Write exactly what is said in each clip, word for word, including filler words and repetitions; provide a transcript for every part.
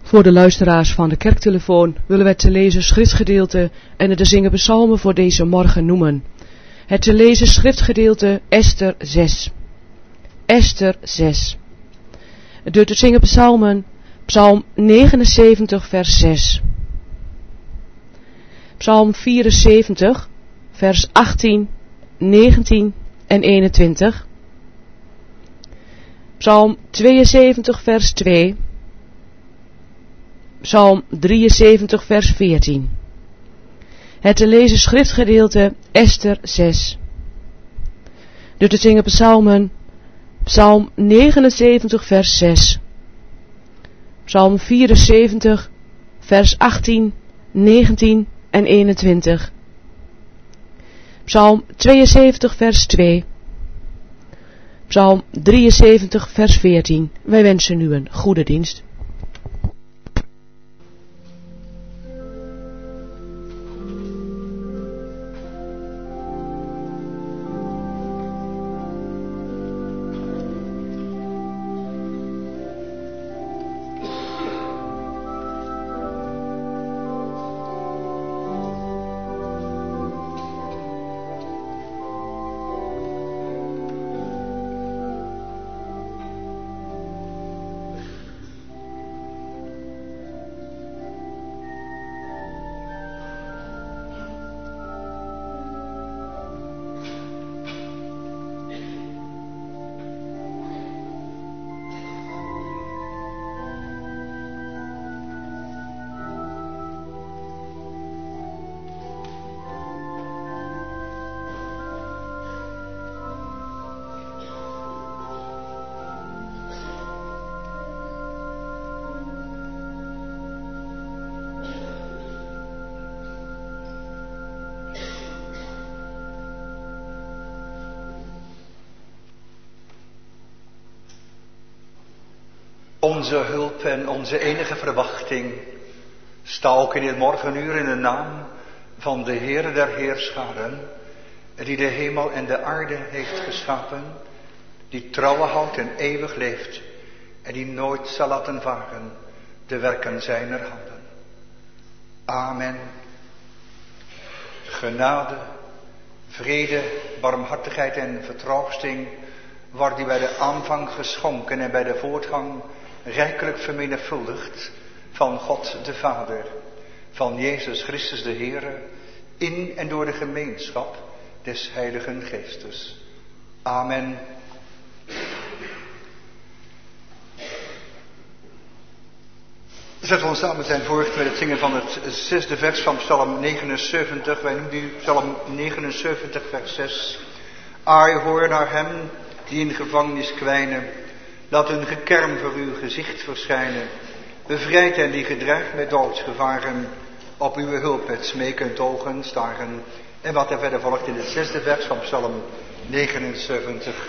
Voor de luisteraars van de kerktelefoon willen wij te lezen schriftgedeelte en de te zingen psalmen voor deze morgen noemen. Het te lezen schriftgedeelte Ester zes. Ester zes. De te zingen psalmen Psalm negenenzeventig vers zes. Psalm vierenzeventig vers achttien, negentien en eenentwintig. Psalm tweeënzeventig vers twee. Psalm drieënzeventig vers veertien. Het te lezen schriftgedeelte Ester zes. De te zingen psalmen Psalm negenenzeventig vers zes. Psalm vierenzeventig vers achttien, negentien en eenentwintig. Psalm tweeënzeventig vers twee. Psalm drieënzeventig vers veertien. Wij wensen u een goede dienst. Onze hulp en onze enige verwachting sta ook in het morgenuur in de naam van de Heere der Heerscharen, die de hemel en de aarde heeft geschapen, die trouwe houdt en eeuwig leeft en die nooit zal laten varen de werken zijner handen. Amen. Genade, vrede, barmhartigheid en vertroosting wordt u bij de aanvang geschonken en bij de voortgang rijkelijk vermenigvuldigd van God de Vader, van Jezus Christus de Heere, in en door de gemeenschap des Heiligen Geestes. Amen. Zet ons samen zijn voort met het zingen van het zesde vers van Psalm negenenzeventig. Wij noemen u Psalm negenenzeventig vers zes. Aai, hoor naar hem die in gevangenis kwijnen. Laat hun gekerm voor uw gezicht verschijnen. Bevrijd hen die gedreigd met doodsgevaren. Op uw hulp met smekend ogen staren. En wat er verder volgt in het zesde vers van Psalm negenenzeventig.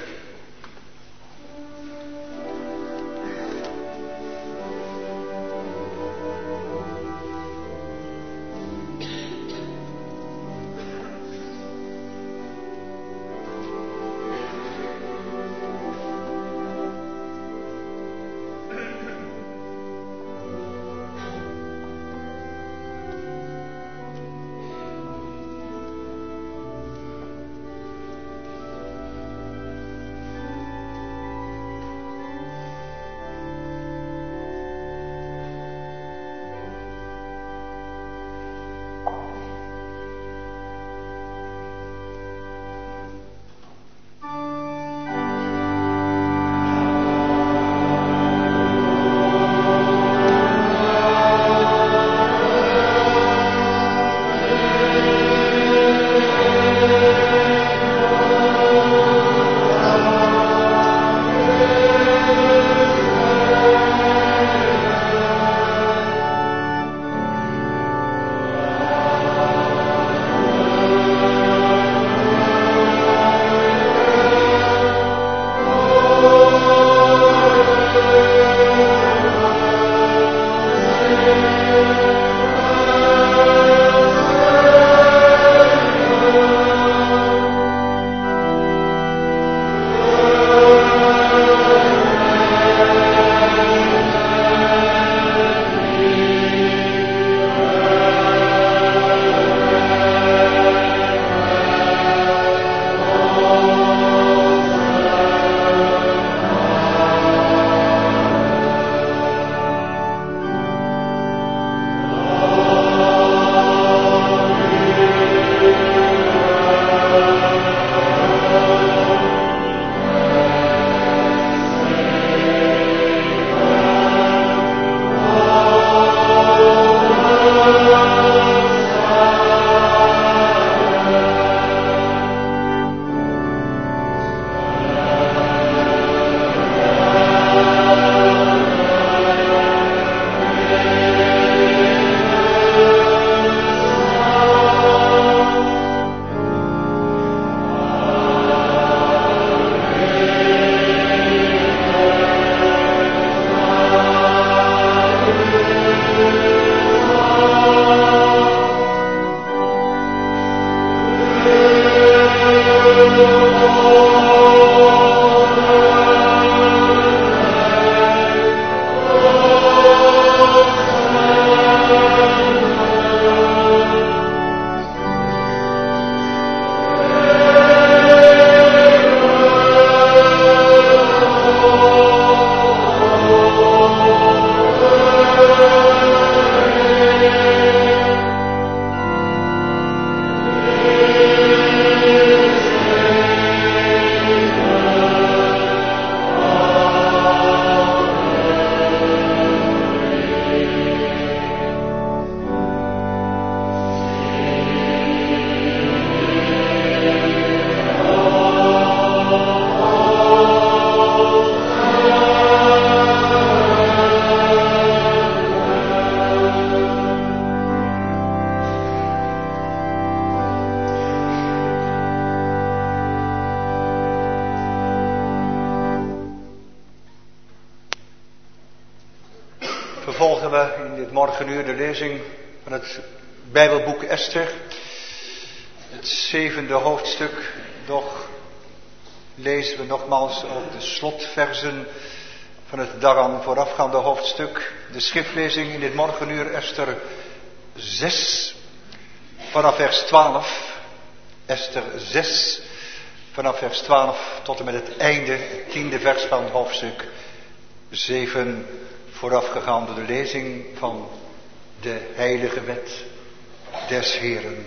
volgen we in dit morgenuur de lezing van het Bijbelboek Esther. Het zevende hoofdstuk. Doch lezen we nogmaals ook de slotversen van het daaraan voorafgaande hoofdstuk. De schriftlezing in dit morgenuur Esther zes vanaf vers twaalf. Esther zes vanaf vers twaalf tot en met het einde, het tiende vers van hoofdstuk zeven, voorafgegaan door de lezing van de heilige wet des Heeren.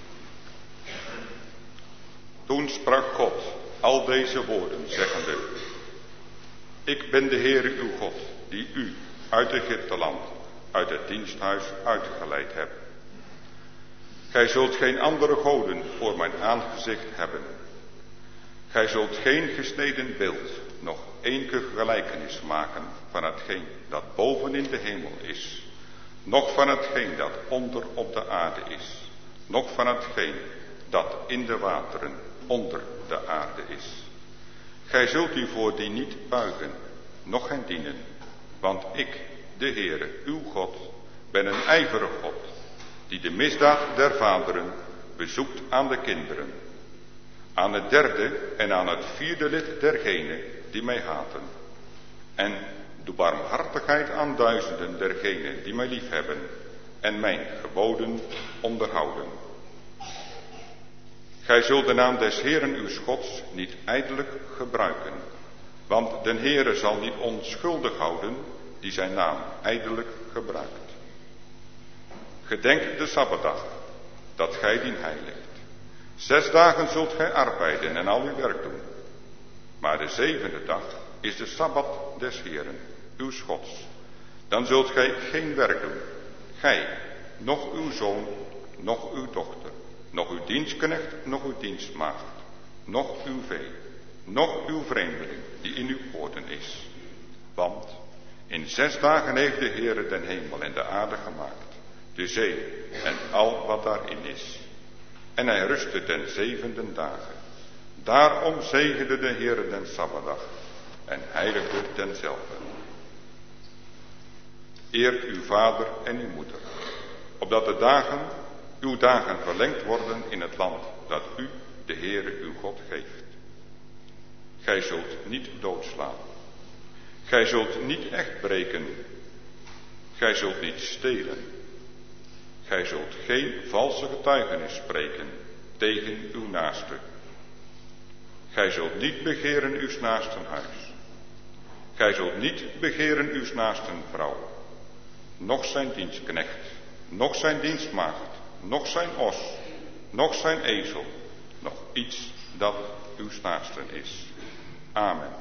Toen sprak God al deze woorden, zeggende: Ik ben de Heere uw God, die u uit Egypteland, uit het diensthuis uitgeleid hebt. Gij zult geen andere goden voor mijn aangezicht hebben. Gij zult geen gesneden beeld, nog enige gelijkenis maken van hetgeen dat boven in de hemel is, noch van hetgeen dat onder op de aarde is, noch van hetgeen dat in de wateren onder de aarde is. Gij zult u voor die niet buigen, noch hen dienen, want ik, de Heere, uw God, ben een ijverige God, die de misdaad der vaderen bezoekt aan de kinderen, aan het derde en aan het vierde lid dergenen die mij haten, en doe barmhartigheid aan duizenden dergenen die mij liefhebben en mijn geboden onderhouden. Gij zult de naam des Heeren uws Gods niet ijdelijk gebruiken, want den Heere zal niet onschuldig houden die zijn naam ijdelijk gebruikt. Gedenk de Sabbatdag, dat gij dien heiligt. Zes dagen zult gij arbeiden en al uw werk doen. Maar de zevende dag is de Sabbat des Heeren, uws Gods. Dan zult gij geen werk doen, gij, noch uw zoon, noch uw dochter, noch uw dienstknecht, noch uw dienstmaagd, noch uw vee, noch uw vreemdeling die in uw poorten is. Want in zes dagen heeft de Heere den hemel en de aarde gemaakt, de zee en al wat daarin is. En hij rustte ten zevende dagen. Daarom zegende de Heere den Sabbatdag en heiligde denzelfde. Eert uw vader en uw moeder, opdat de dagen, uw dagen verlengd worden in het land dat u, de Heere uw God, geeft. Gij zult niet doodslaan. Gij zult niet echt breken. Gij zult niet stelen. Gij zult geen valse getuigenis spreken tegen uw naaste. Gij zult niet begeren uws naasten huis. Gij zult niet begeren uws naasten vrouw, noch zijn dienstknecht, noch zijn dienstmaagd, noch zijn os, noch zijn ezel, noch iets dat uws naasten is. Amen.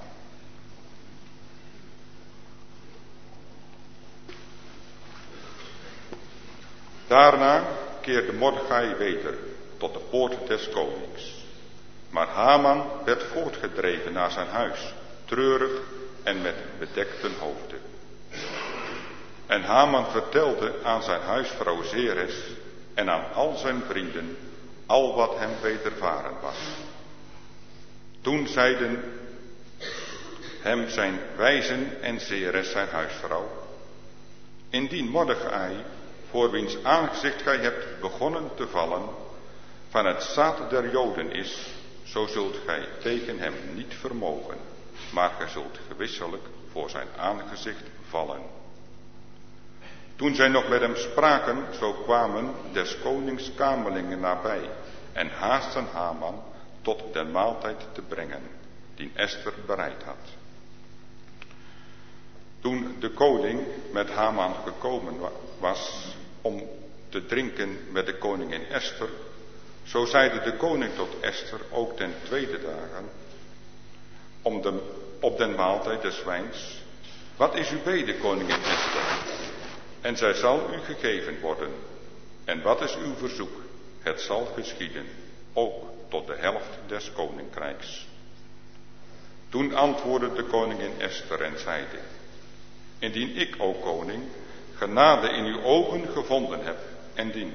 Daarna keerde Mordechai weder tot de poort des konings. Maar Haman werd voortgedreven naar zijn huis, treurig en met bedekten hoofden. En Haman vertelde aan zijn huisvrouw Zeres en aan al zijn vrienden al wat hem wedervaren was. Toen zeiden hem zijn wijzen en Zeres zijn huisvrouw: Indien Mordechai, voor wiens aangezicht gij hebt begonnen te vallen, van het zaad der Joden is, zo zult gij tegen hem niet vermogen, maar gij zult gewisselijk voor zijn aangezicht vallen. Toen zij nog met hem spraken, zo kwamen des konings kamerlingen nabij en haasten Haman tot den maaltijd te brengen, die Esther bereid had. Toen de koning met Haman gekomen was om te drinken met de koningin Esther, zo zeide de koning tot Esther ook ten tweede dagen, om de, op den maaltijd des wijns: Wat is uw bede, koningin Esther? En zij zal u gegeven worden. En wat is uw verzoek? Het zal geschieden, ook tot de helft des koninkrijks. Toen antwoordde de koningin Esther en zeide: Indien ik, o koning, genade in uw ogen gevonden heb en dien,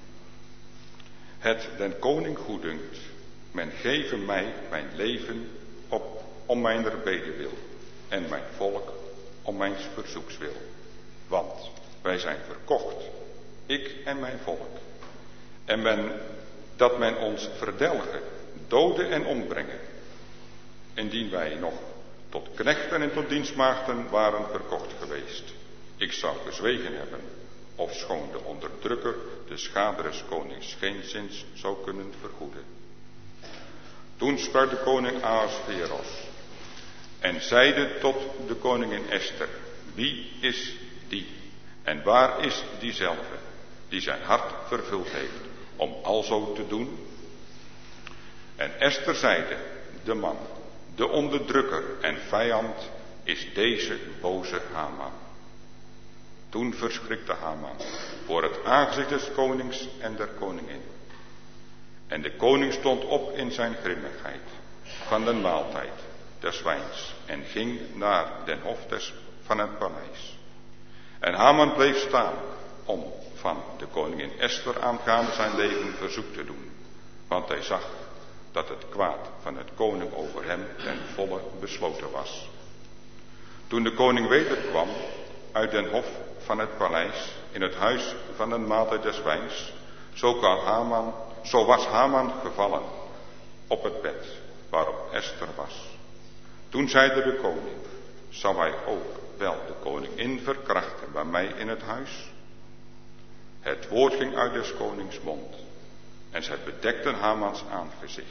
het den koning goeddunkt, men geve mij mijn leven op om mijn bede wil en mijn volk om mijn verzoeks wil. Want wij zijn verkocht, ik en mijn volk. En men, dat men ons verdelgen, doden en ombrengen. Indien wij nog tot knechten en tot dienstmaagden waren verkocht geweest. Ik zou gezwegen hebben, ofschoon de onderdrukker de schade des konings geenszins zou kunnen vergoeden. Toen sprak de koning Ahasveros en zeide tot de koningin Esther: wie is die en waar is diezelfde die zijn hart vervuld heeft om alzo te doen? En Esther zeide: de man, de onderdrukker en vijand is deze boze Haman. Toen verschrikte Haman voor het aangezicht des konings en der koningin. En de koning stond op in zijn grimmigheid van de maaltijd des wijns en ging naar den hof des, van het paleis. En Haman bleef staan om van de koningin Esther aangaande zijn leven verzoek te doen, want hij zag dat het kwaad van het koning over hem ten volle besloten was. Toen de koning wederkwam uit den hof van het paleis in het huis van de maaltijd des wijns, zo, kan Haman, zo was Haman gevallen op het bed waarop Esther was. Toen zeide de koning: zou hij ook wel de koningin verkrachten bij mij in het huis? Het woord ging uit des konings mond en zij bedekten Hamans aangezicht.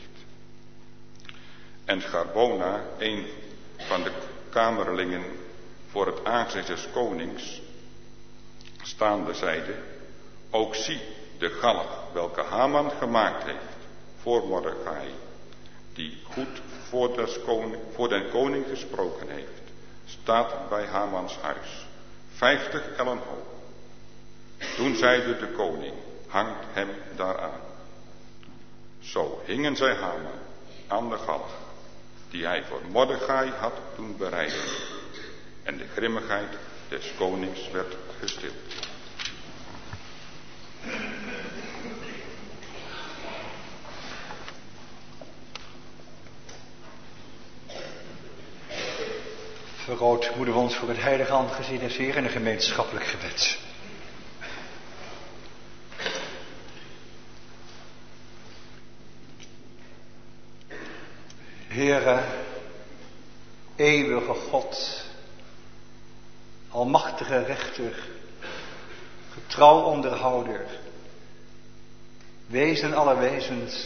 En Garbona, een van de kamerlingen voor het aangezicht des konings, staande zeide: ook zie de galg welke Haman gemaakt heeft voor Mordechai, die goed voor, des koning, voor den koning gesproken heeft, staat bij Hamans huis, vijftig ellen hoog. Toen zeide de koning: hangt hem daaraan. Zo hingen zij Haman aan de galg, die hij voor Mordechai had doen bereiden. En de grimmigheid des konings werd gestild. Vergroot moeden we ons voor het heilige aangezicht des Heeren in een gemeenschappelijk gebed. Heere, eeuwige God, almachtige rechter, getrouw onderhouder, wezen aller wezens.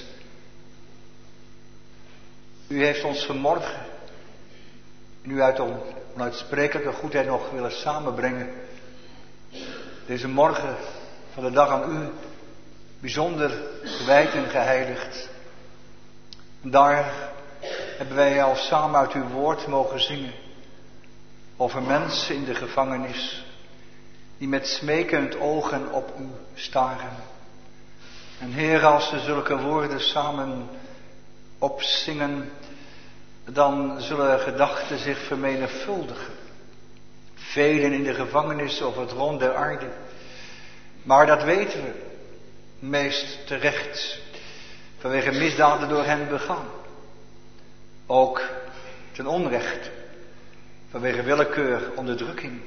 U heeft ons vanmorgen nu uit onuitsprekelijke goedheid nog willen samenbrengen. Deze morgen van de dag aan u bijzonder gewijd en geheiligd. En daar hebben wij al samen uit uw woord mogen zingen over mensen in de gevangenis die met smekend ogen op u staren. En Heer, als we zulke woorden samen opzingen, dan zullen gedachten zich vermenigvuldigen. Velen in de gevangenis of het rond der aarde. Maar dat weten we, meest terecht, vanwege misdaden door hen begaan. Ook ten onrechte, vanwege willekeur, onderdrukking.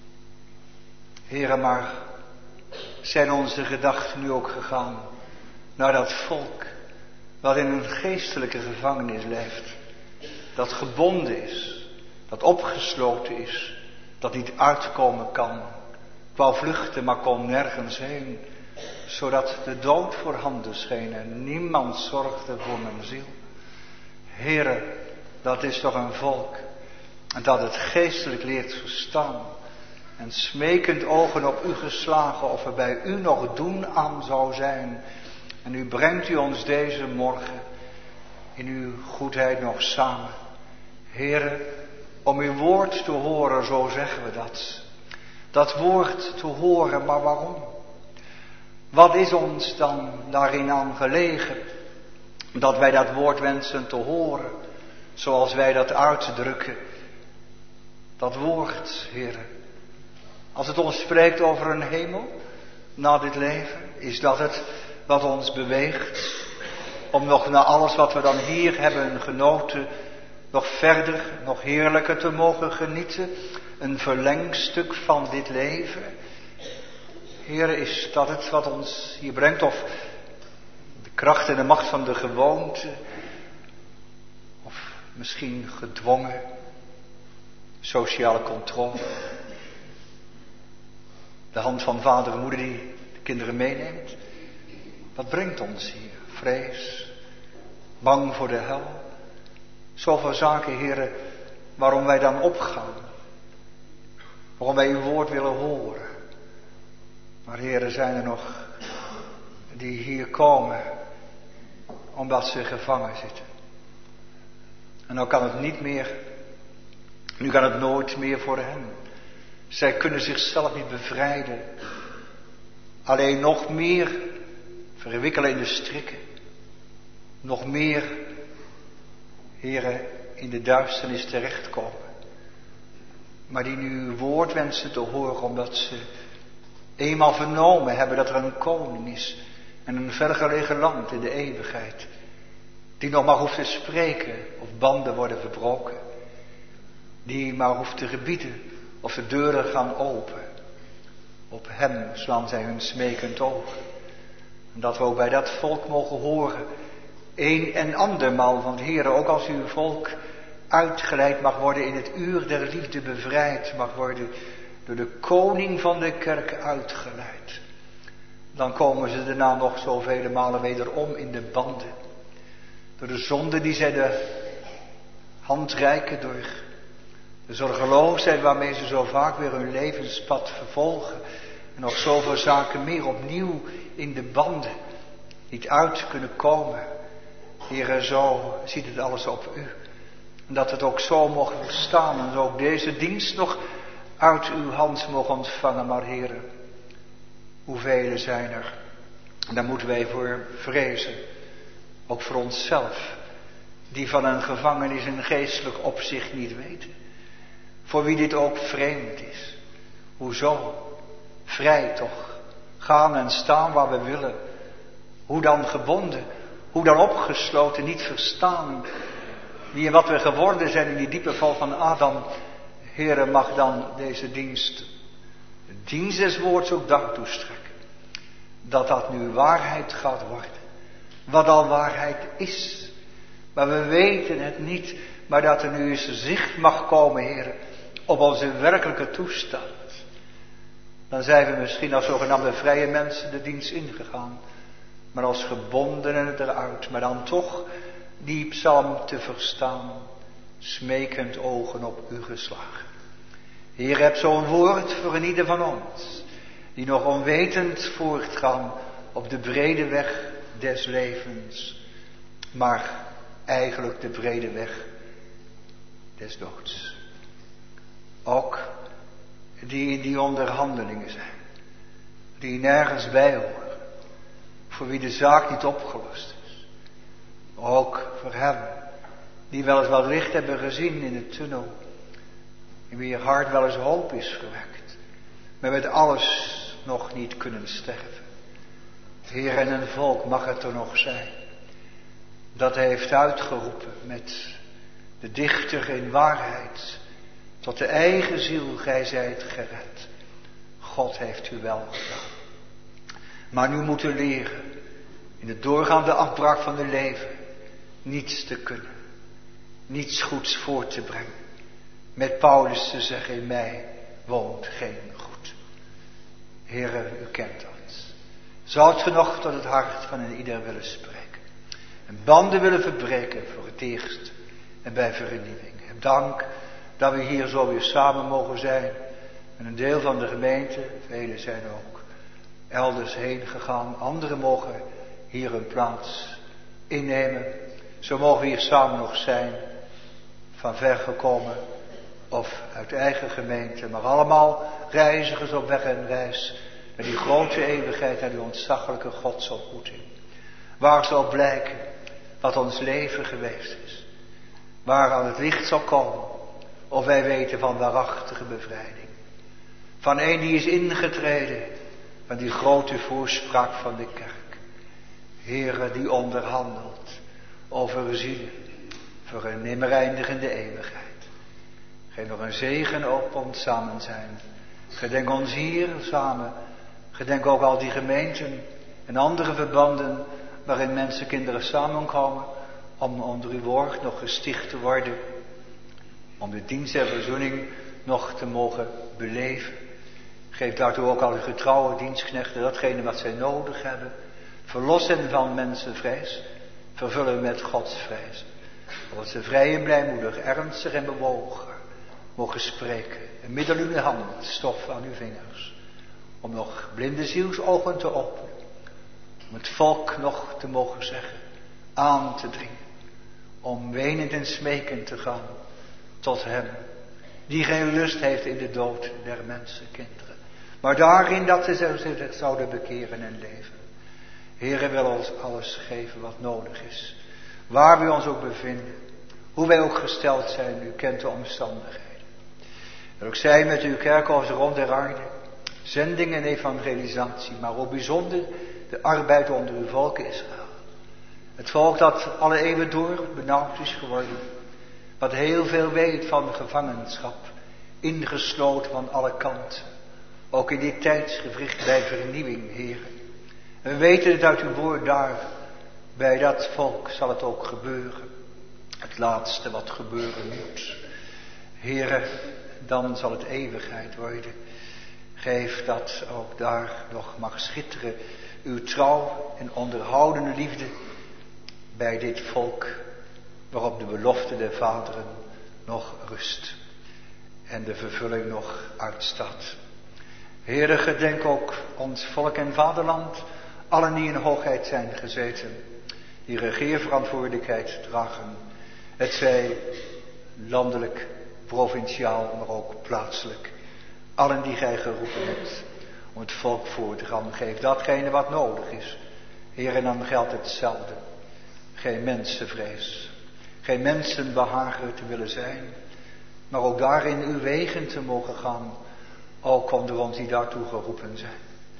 Heere, maar zijn onze gedachten nu ook gegaan naar dat volk dat in een geestelijke gevangenis leeft, dat gebonden is, dat opgesloten is, dat niet uitkomen kan, wou vluchten maar kon nergens heen, zodat de dood voorhanden scheen en niemand zorgde voor mijn ziel. Heere, dat is toch een volk dat het geestelijk leert verstaan en smekend ogen op u geslagen of er bij u nog doen aan zou zijn. En u brengt u ons deze morgen in uw goedheid nog samen. Heere, om uw woord te horen, zo zeggen we dat. Dat woord te horen, maar waarom? Wat is ons dan daarin aan gelegen? Dat wij dat woord wensen te horen, zoals wij dat uitdrukken. Dat woord, Heere. Als het ons spreekt over een hemel na dit leven, is dat het wat ons beweegt om nog na alles wat we dan hier hebben genoten, nog verder, nog heerlijker te mogen genieten. Een verlengstuk van dit leven. Heere, is dat het wat ons hier brengt? Of de kracht en de macht van de gewoonte? Of misschien gedwongen sociale controle? De hand van vader en moeder die de kinderen meeneemt? Wat brengt ons hier? Vrees? Bang voor de hel? Zoveel zaken, Heere, waarom wij dan opgaan. Waarom wij uw woord willen horen. Maar Heere, zijn er nog die hier komen omdat ze gevangen zitten. En nou kan het niet meer, nu kan het nooit meer voor hen. Zij kunnen zichzelf niet bevrijden. Alleen nog meer verwikkelen in de strikken. Nog meer, Heere, in de duisternis terechtkomen. Maar die nu uw woord wensen te horen omdat ze eenmaal vernomen hebben dat er een koning is. En een vergelegen land in de eeuwigheid. Die nog maar hoeft te spreken of banden worden verbroken. Die maar hoeft te gebieden of de deuren gaan open. Op hem slaan zij hun smekend oog. En dat we ook bij dat volk mogen horen. Een en andermaal, want Heere, ook als uw volk uitgeleid mag worden in het uur der liefde, bevrijd mag worden door de koning van de kerk uitgeleid. Dan komen ze daarna nog zoveel malen wederom in de banden. Door de zonde die zij de hand reiken, door de zorgeloosheid waarmee ze zo vaak weer hun levenspad vervolgen. En nog zoveel zaken meer opnieuw in de banden niet uit kunnen komen. Heere, zo ziet het alles op u. En dat het ook zo mogen verstaan en ook deze dienst nog uit uw hand mogen ontvangen. Maar Heere, hoeveel zijn er? En daar moeten wij voor vrezen. Ook voor onszelf. Die van een gevangenis in geestelijk opzicht niet weten. Voor wie dit ook vreemd is. Hoezo? Vrij toch. Gaan en staan waar we willen. Hoe dan gebonden? Hoe dan opgesloten? Niet verstaan. Wie en wat we geworden zijn in die diepe val van Adam. Heere, mag dan deze dienst, de dienst des woords ook dank toestrekken. Dat dat nu waarheid gaat worden. Wat al waarheid is. Maar we weten het niet. Maar dat er nu eens zicht mag komen, Heere, op onze werkelijke toestand. Dan zijn we misschien als zogenaamde vrije mensen de dienst ingegaan. Maar als gebondenen eruit. Maar dan toch die psalm te verstaan. Smekend ogen op u geslagen. Heer, heb zo'n woord voor een ieder van ons. Die nog onwetend voortgaan op de brede weg des levens. Maar eigenlijk de brede weg des doods. Ook die in die onderhandelingen zijn. Die nergens bij horen. Voor wie de zaak niet opgelost is. Ook voor hem. Die wel eens wat licht hebben gezien in de tunnel. In wie je hart wel eens hoop is gewekt. Maar met alles nog niet kunnen sterven. Heer, en een volk mag het er nog zijn. Dat hij heeft uitgeroepen met de dichter in waarheid. Tot de eigen ziel gij zijt gered. God heeft u wel gedaan. Maar nu moeten leren. In de doorgaande afbraak van het leven. Niets te kunnen. Niets goeds voor te brengen. Met Paulus te zeggen, in mij woont geen goed. Heere, u kent dat. Zou het genoeg tot het hart van een ieder willen spreken. En banden willen verbreken voor het eerst. En bij vernieuwing. En dank dat we hier zo weer samen mogen zijn. En een deel van de gemeente, velen zijn ook elders heen gegaan. Anderen mogen hier een plaats innemen. Zo mogen we hier samen nog zijn. Van ver gekomen. Of uit eigen gemeente. Maar allemaal reizigers op weg en reis. Naar die grote eeuwigheid. Naar die ontzaglijke godsontmoeting. Waar zal blijken wat ons leven geweest is. Waar aan het licht zal komen. Of wij weten van waarachtige bevrijding. Van een die is ingetreden. Van die grote voorspraak van de kerk. Heere die onderhandelt. Over zielen. Voor een nimmer eindigende eeuwigheid. Geef nog een zegen op ons samen zijn. Gedenk ons hier samen Gedenk ook al die gemeenten en andere verbanden waarin mensen, kinderen samenkomen om onder uw woord nog gesticht te worden. Om de dienst der verzoening nog te mogen beleven. Geef daartoe ook al uw getrouwe dienstknechten datgene wat zij nodig hebben. Verlos hen van mensenvrees. Vervul hen met godsvrees. Opdat ze vrij en blijmoedig, ernstig en bewogen mogen spreken. Een middel in uw hand, stof aan uw vingers. Om nog blinde zielsogen te openen. Om het volk nog te mogen zeggen. Aan te dringen. Om wenend en smekend te gaan tot hem. Die geen lust heeft in de dood der mensenkinderen. Maar daarin dat ze zich zouden bekeren en leven. Heere wil ons alles geven wat nodig is. Waar we ons ook bevinden. Hoe wij ook gesteld zijn. U kent de omstandigheden. En ook zij met uw kerkhoofd rond der aarde. Zending en evangelisatie. Maar ook bijzonder de arbeid onder uw volk Israël. Het volk dat alle eeuwen door benauwd is geworden. Wat heel veel weet van gevangenschap. Ingesloten van alle kanten. Ook in dit tijdsgewricht bij vernieuwing, Heer. En we weten het uit uw woord daar. Bij dat volk zal het ook gebeuren. Het laatste wat gebeuren moet. Heere, dan zal het eeuwigheid worden. Geef dat ook daar nog mag schitteren. Uw trouw en onderhoudende liefde bij dit volk. Waarop de belofte der vaderen nog rust. En de vervulling nog uitstaat. Heere, gedenk ook ons volk en vaderland. Allen die in hoogheid zijn gezeten. Die regeerverantwoordelijkheid dragen. Het zij landelijk, provinciaal, maar ook plaatselijk. Allen die gij geroepen hebt om het volk voor te gaan. Geef datgene wat nodig is. Heer, en dan geldt hetzelfde. Geen mensenvrees. Geen mensenbehager te willen zijn. Maar ook daarin uw wegen te mogen gaan. Ook onder ons die daartoe geroepen zijn.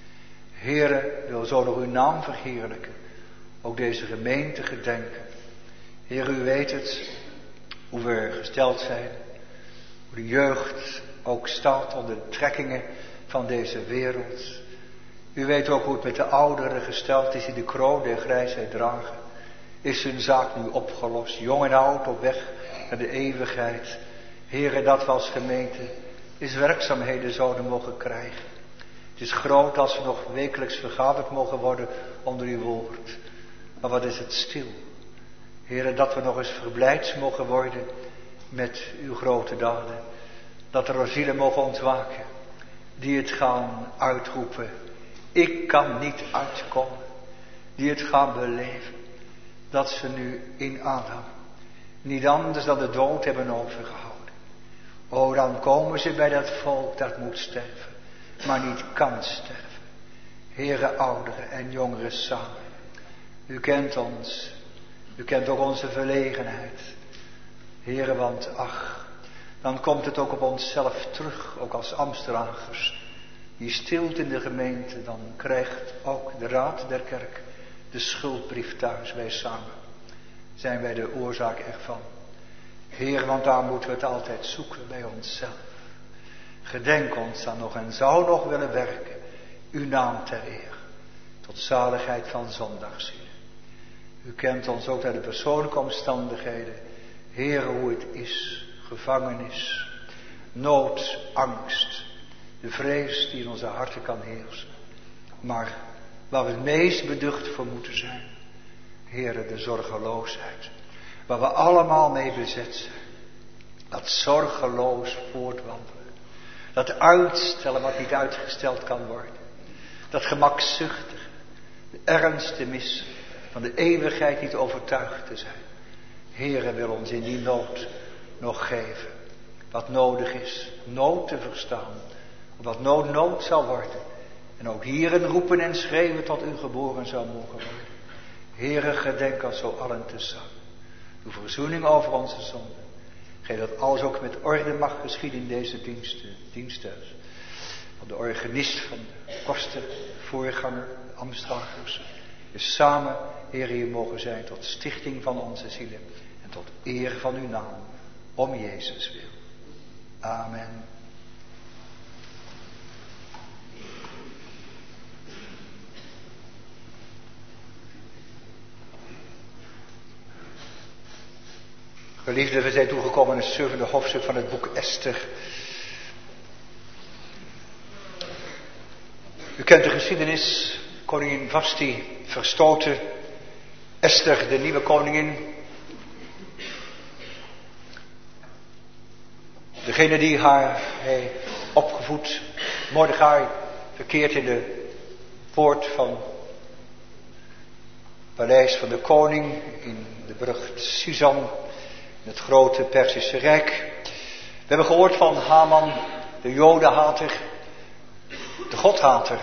Heere, wil zo nog uw naam verheerlijken. Ook deze gemeente gedenken. Heer, u weet het. Hoe we gesteld zijn. Hoe de jeugd ook staat onder de trekkingen van deze wereld. U weet ook hoe het met de ouderen gesteld is die de kroon der grijsheid dragen. Is hun zaak nu opgelost. Jong en oud op weg naar de eeuwigheid. Heere, dat we als gemeente is werkzaamheden zouden mogen krijgen. Het is groot als we nog wekelijks vergaderd mogen worden onder uw woord. Maar wat is het stil. Heere, dat we nog eens verblijd mogen worden met uw grote daden. Dat er zielen mogen ontwaken die het gaan uitroepen. Ik kan niet uitkomen. Die het gaan beleven. Dat ze nu in Adam niet anders dan de dood hebben overgehouden. O, dan komen ze bij dat volk dat moet sterven, maar niet kan sterven. Heere, ouderen en jongeren samen. U kent ons. U kent ook onze verlegenheid. Heere, want ach, dan komt het ook op onszelf terug, ook als ambtsdragers. Die stilte in de gemeente, dan krijgt ook de raad der kerk de schuldbrief thuis. Wij samen zijn wij de oorzaak ervan. Heer, want daar moeten we het altijd zoeken bij onszelf. Gedenk ons dan nog en zou nog willen werken. Uw naam ter eer. Tot zaligheid van zondagszielen. U kent ons ook uit de persoonlijke omstandigheden. Heer, hoe het is. Gevangenis. Nood, angst. De vrees die in onze harten kan heersen. Maar waar we het meest beducht voor moeten zijn. Heere, de zorgeloosheid. Waar we allemaal mee bezet zijn. Dat zorgeloos voortwandelen. Dat uitstellen wat niet uitgesteld kan worden. Dat gemakzuchtig. De ernst te missen. Van de eeuwigheid niet overtuigd te zijn. Heere, wil ons in die nood nog geven. Wat nodig is. Nood te verstaan. Wat nood nood zal worden. En ook hierin roepen en schreeuwen tot u geboren zou mogen worden. Heere, gedenk ons zo allen tezamen. Uw verzoening over onze zonden. Geef dat alles ook met orde mag geschieden in deze diensten, diensthuis. Van de organist, van de koster, voorganger, de ambtsdragers. Dus samen, Heer, hier mogen zijn tot stichting van onze zielen. En tot eer van uw naam. Om Jezus wil. Amen. Geliefden, we zijn toegekomen in het zevende hoofdstuk van het boek Esther. U kent de geschiedenis. Koningin Vasti verstoten. Esther, de nieuwe koningin. Degene die haar heeft opgevoed, Mordechai, verkeert in de poort van het paleis van de koning in de brug Susan, in het grote Perzische Rijk. We hebben gehoord van Haman, de Jodenhater, de Godhater.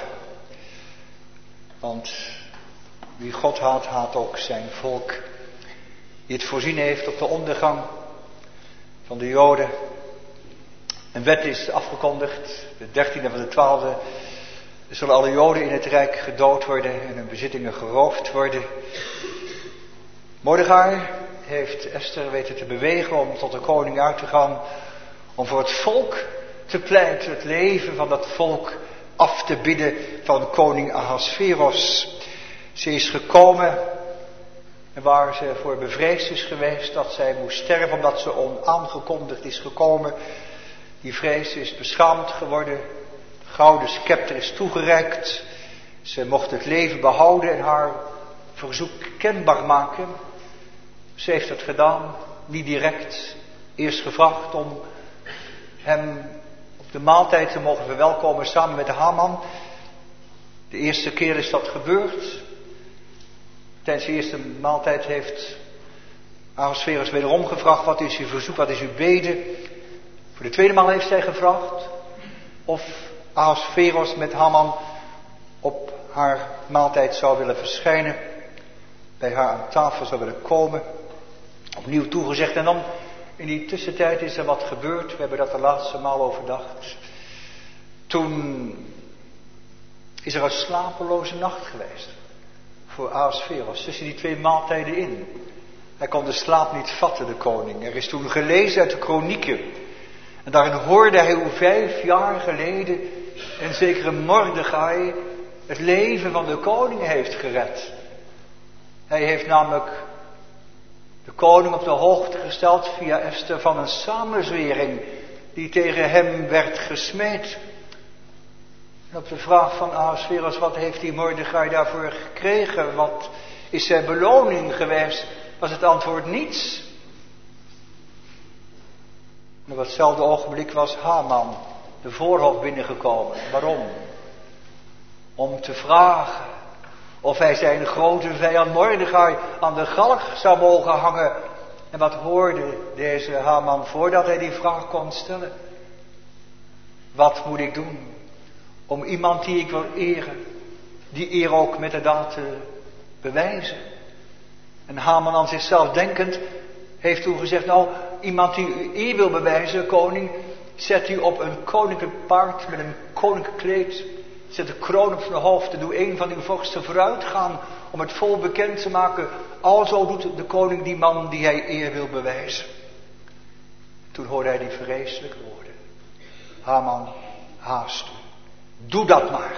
Want wie God haat, haat ook zijn volk. Die het voorzien heeft op de ondergang van de Joden. Een wet is afgekondigd, de dertiende van de twaalfde. Er zullen alle Joden in het Rijk gedood worden en hun bezittingen geroofd worden. Mordechai heeft Esther weten te bewegen om tot de koning uit te gaan. Om voor het volk te pleiten, het leven van dat volk af te bidden van koning Ahasveros. Ze is gekomen en waar ze voor bevreesd is geweest dat zij moest sterven omdat ze onaangekondigd is gekomen. Die vrees is beschaamd geworden. De gouden scepter is toegereikt. Ze mocht het leven behouden en haar verzoek kenbaar maken. Ze heeft het gedaan, niet direct. Eerst gevraagd om hem op de maaltijd te mogen verwelkomen samen met Haman. De eerste keer is dat gebeurd. Tijdens de eerste maaltijd heeft Ahasveros wederom gevraagd: wat is uw verzoek, wat is uw bede? Voor de tweede maal heeft zij gevraagd of Ahasveros met Haman op haar maaltijd zou willen verschijnen. Bij haar aan tafel zou willen komen. Opnieuw toegezegd. En dan in die tussentijd is er wat gebeurd. We hebben dat de laatste maal overdacht. Toen is er een slapeloze nacht geweest voor Ahasveros. Tussen die twee maaltijden in. Hij kon de slaap niet vatten, de koning. Er is toen gelezen uit de kronieken. En daarin hoorde hij hoe vijf jaar geleden een zekere Mordechai het leven van de koning heeft gered. Hij heeft namelijk de koning op de hoogte gesteld via Esther van een samenzwering die tegen hem werd gesmeed. En op de vraag van Ahasveros: wat heeft die Mordechai daarvoor gekregen? Wat is zijn beloning geweest? Was het antwoord niets. En op hetzelfde ogenblik was Haman de voorhof binnengekomen. Waarom? Om te vragen of hij zijn grote vijand Mordechai aan de galg zou mogen hangen. En wat hoorde deze Haman voordat hij die vraag kon stellen? Wat moet ik doen om iemand die ik wil eren, die eer ook met de daad te bewijzen? En Haman aan zichzelf denkend heeft toen gezegd: nou, iemand die u eer wil bewijzen, koning, zet u op een koninklijk paard met een koninklijk kleed. Zet de kroon op zijn hoofd en doe een van uw vorsten vooruit gaan om het volk bekend te maken. Alzo doet de koning die man die hij eer wil bewijzen. Toen hoorde hij die vreselijke woorden. Haman, haast u. Doe dat maar.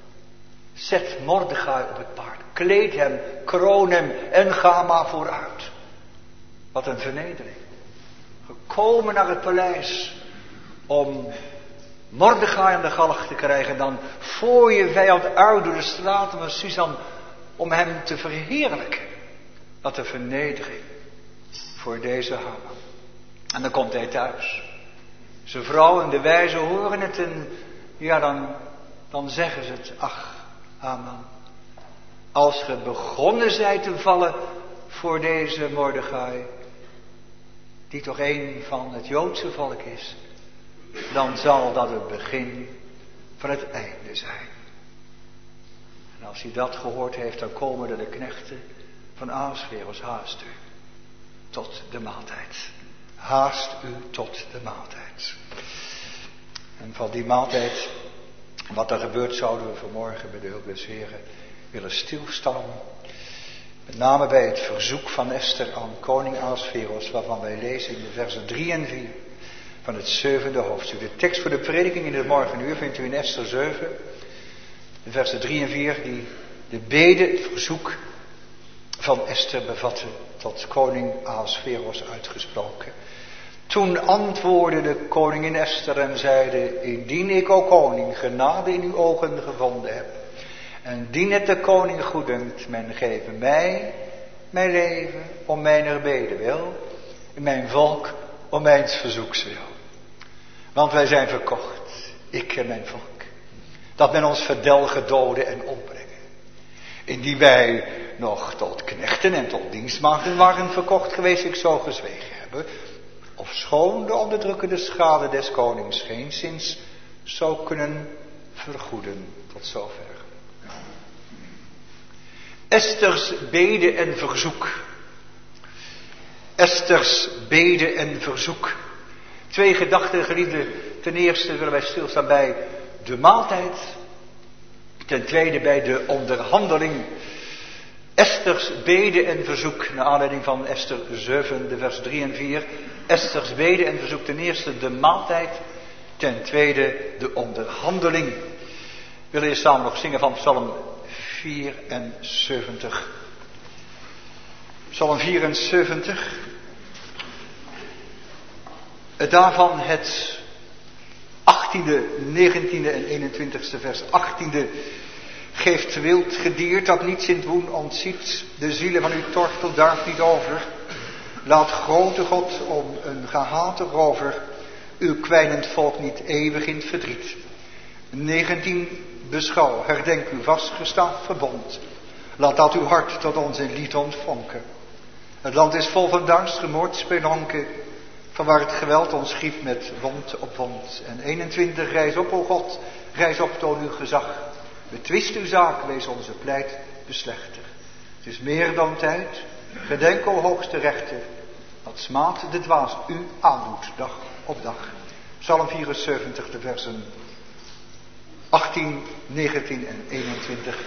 Zet Mordechai op het paard. Kleed hem, kroon hem en ga maar vooruit. Wat een vernedering. Gekomen naar het paleis om Mordechai aan de galg te krijgen. Dan voor je vijand uit door de straten van Susan om hem te verheerlijken. Wat een vernedering voor deze Haman. En dan komt hij thuis. Zijn vrouw en de wijzen horen het en ja, dan, dan zeggen ze het. Ach, Haman, als ge begonnen zijt te vallen voor deze Mordechai, die toch een van het Joodse volk is, dan zal dat het begin van het einde zijn. En als hij dat gehoord heeft, dan komen er de knechten van Ahasveros: haast u tot de maaltijd. Haast u tot de maaltijd. En van die maaltijd, wat er gebeurt, zouden we vanmorgen bij de hulp des Heren willen stilstaan. Met name bij het verzoek van Esther aan koning Ahasveros, waarvan wij lezen in de versen drie en vier van het zevende hoofdstuk. De tekst voor de prediking in het morgenuur vindt u in Esther zeven. De versen drie en vier, die de bede, het verzoek van Esther bevatte, tot koning Ahasveros uitgesproken. Toen antwoordde de koningin Esther en zeide: indien ik, o koning, genade in uw ogen gevonden heb, en dien het de koning goeddunkt, men geeve mij mijn leven om mijn beden wil, en mijn volk om mijn verzoeks wil. Want wij zijn verkocht, ik en mijn volk, dat men ons verdelgen, doden en ombrengen. Indien wij nog tot knechten en tot dienstmaagden waren verkocht geweest, ik zou gezwegen hebben, ofschoon de onderdrukkende schade des konings geenszins zou kunnen vergoeden. Tot zover. Esters bede en verzoek. Esters bede en verzoek. Twee gedachten, geliefden. Ten eerste willen wij stilstaan bij de maaltijd. Ten tweede bij de onderhandeling. Esters bede en verzoek. Naar aanleiding van Esther zeven, de vers drie en vier. Esters bede en verzoek. Ten eerste de maaltijd. Ten tweede de onderhandeling. We willen eerst samen nog zingen van Psalm vierenzeventig. Psalm vierenzeventig. Daarvan het achttiende, negentiende en eenentwintigste vers. achttiende. Geeft wild gediert dat niets in het woen ontziet. De zielen van uw tortel daarf niet over. Laat grote God om een gehate rover uw kwijnend volk niet eeuwig in het verdriet. negentien. Beschouw, herdenk uw vastgestaan verbond. Laat dat uw hart tot ons in lied ontvonken. Het land is vol van darst, gemoord, spelonken, vanwaar het geweld ons grieft met wond op wond. En eenentwintig, rijs op, o God, rijs op, toon uw gezag. Betwist uw zaak, wees onze pleit beslechter. Het is meer dan tijd, gedenk, o hoogste rechter, wat smaad de dwaas u aandoet, dag op dag. Psalm vierenzeventig, de versen achttien, negentien en eenentwintig.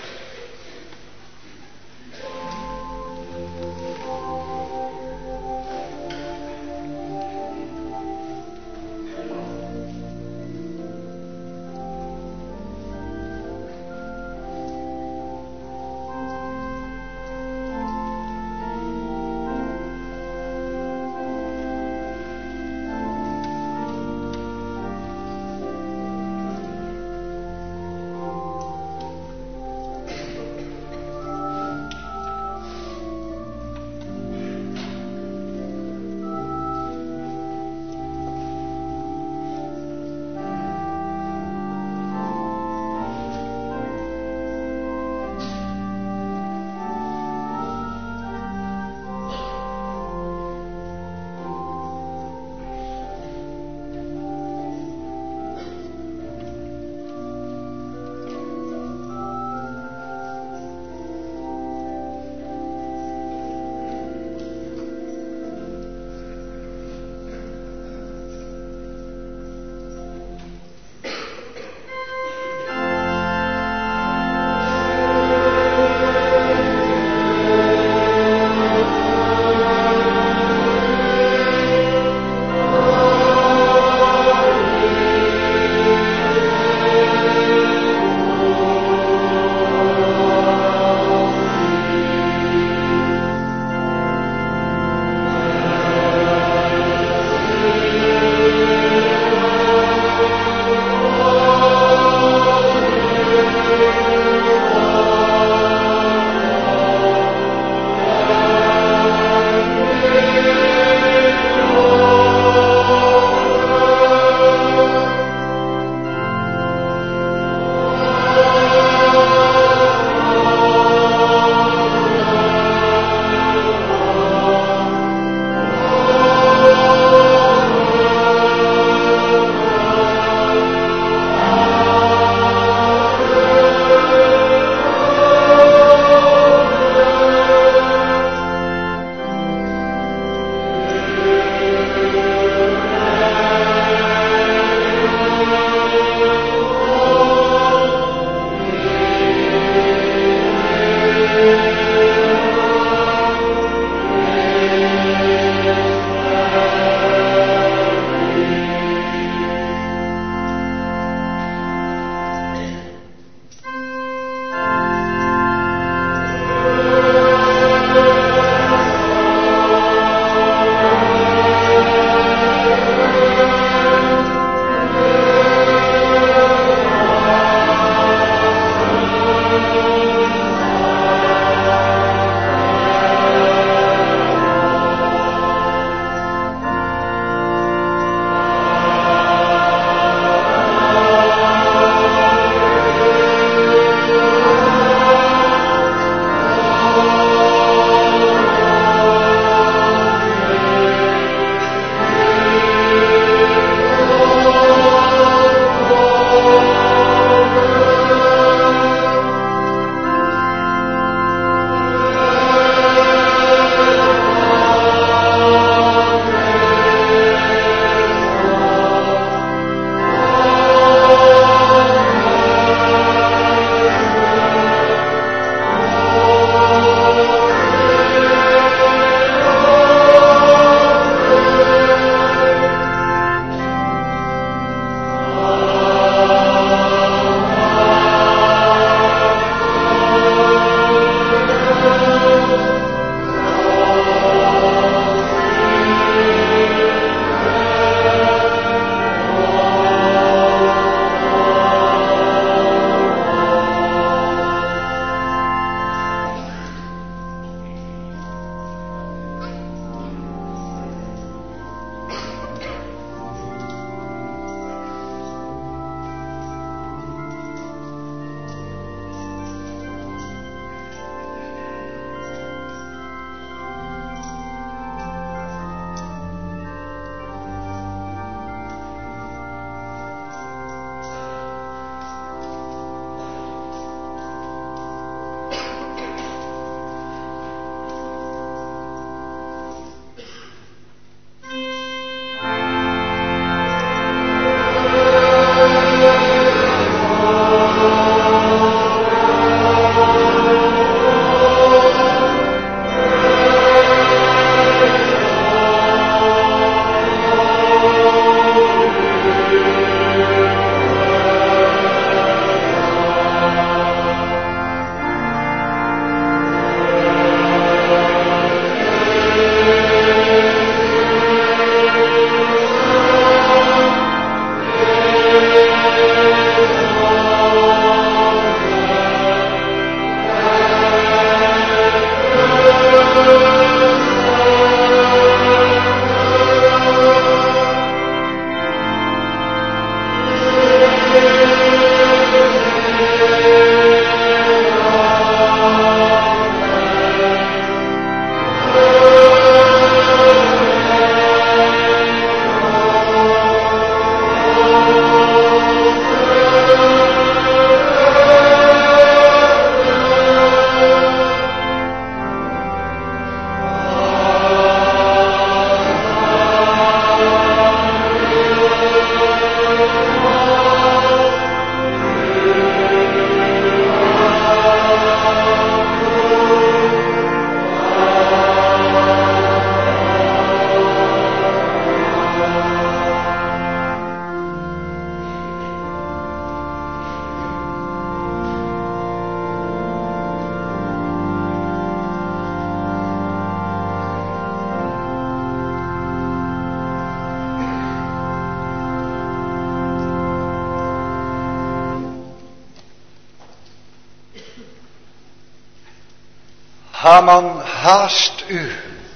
Haman, haast u.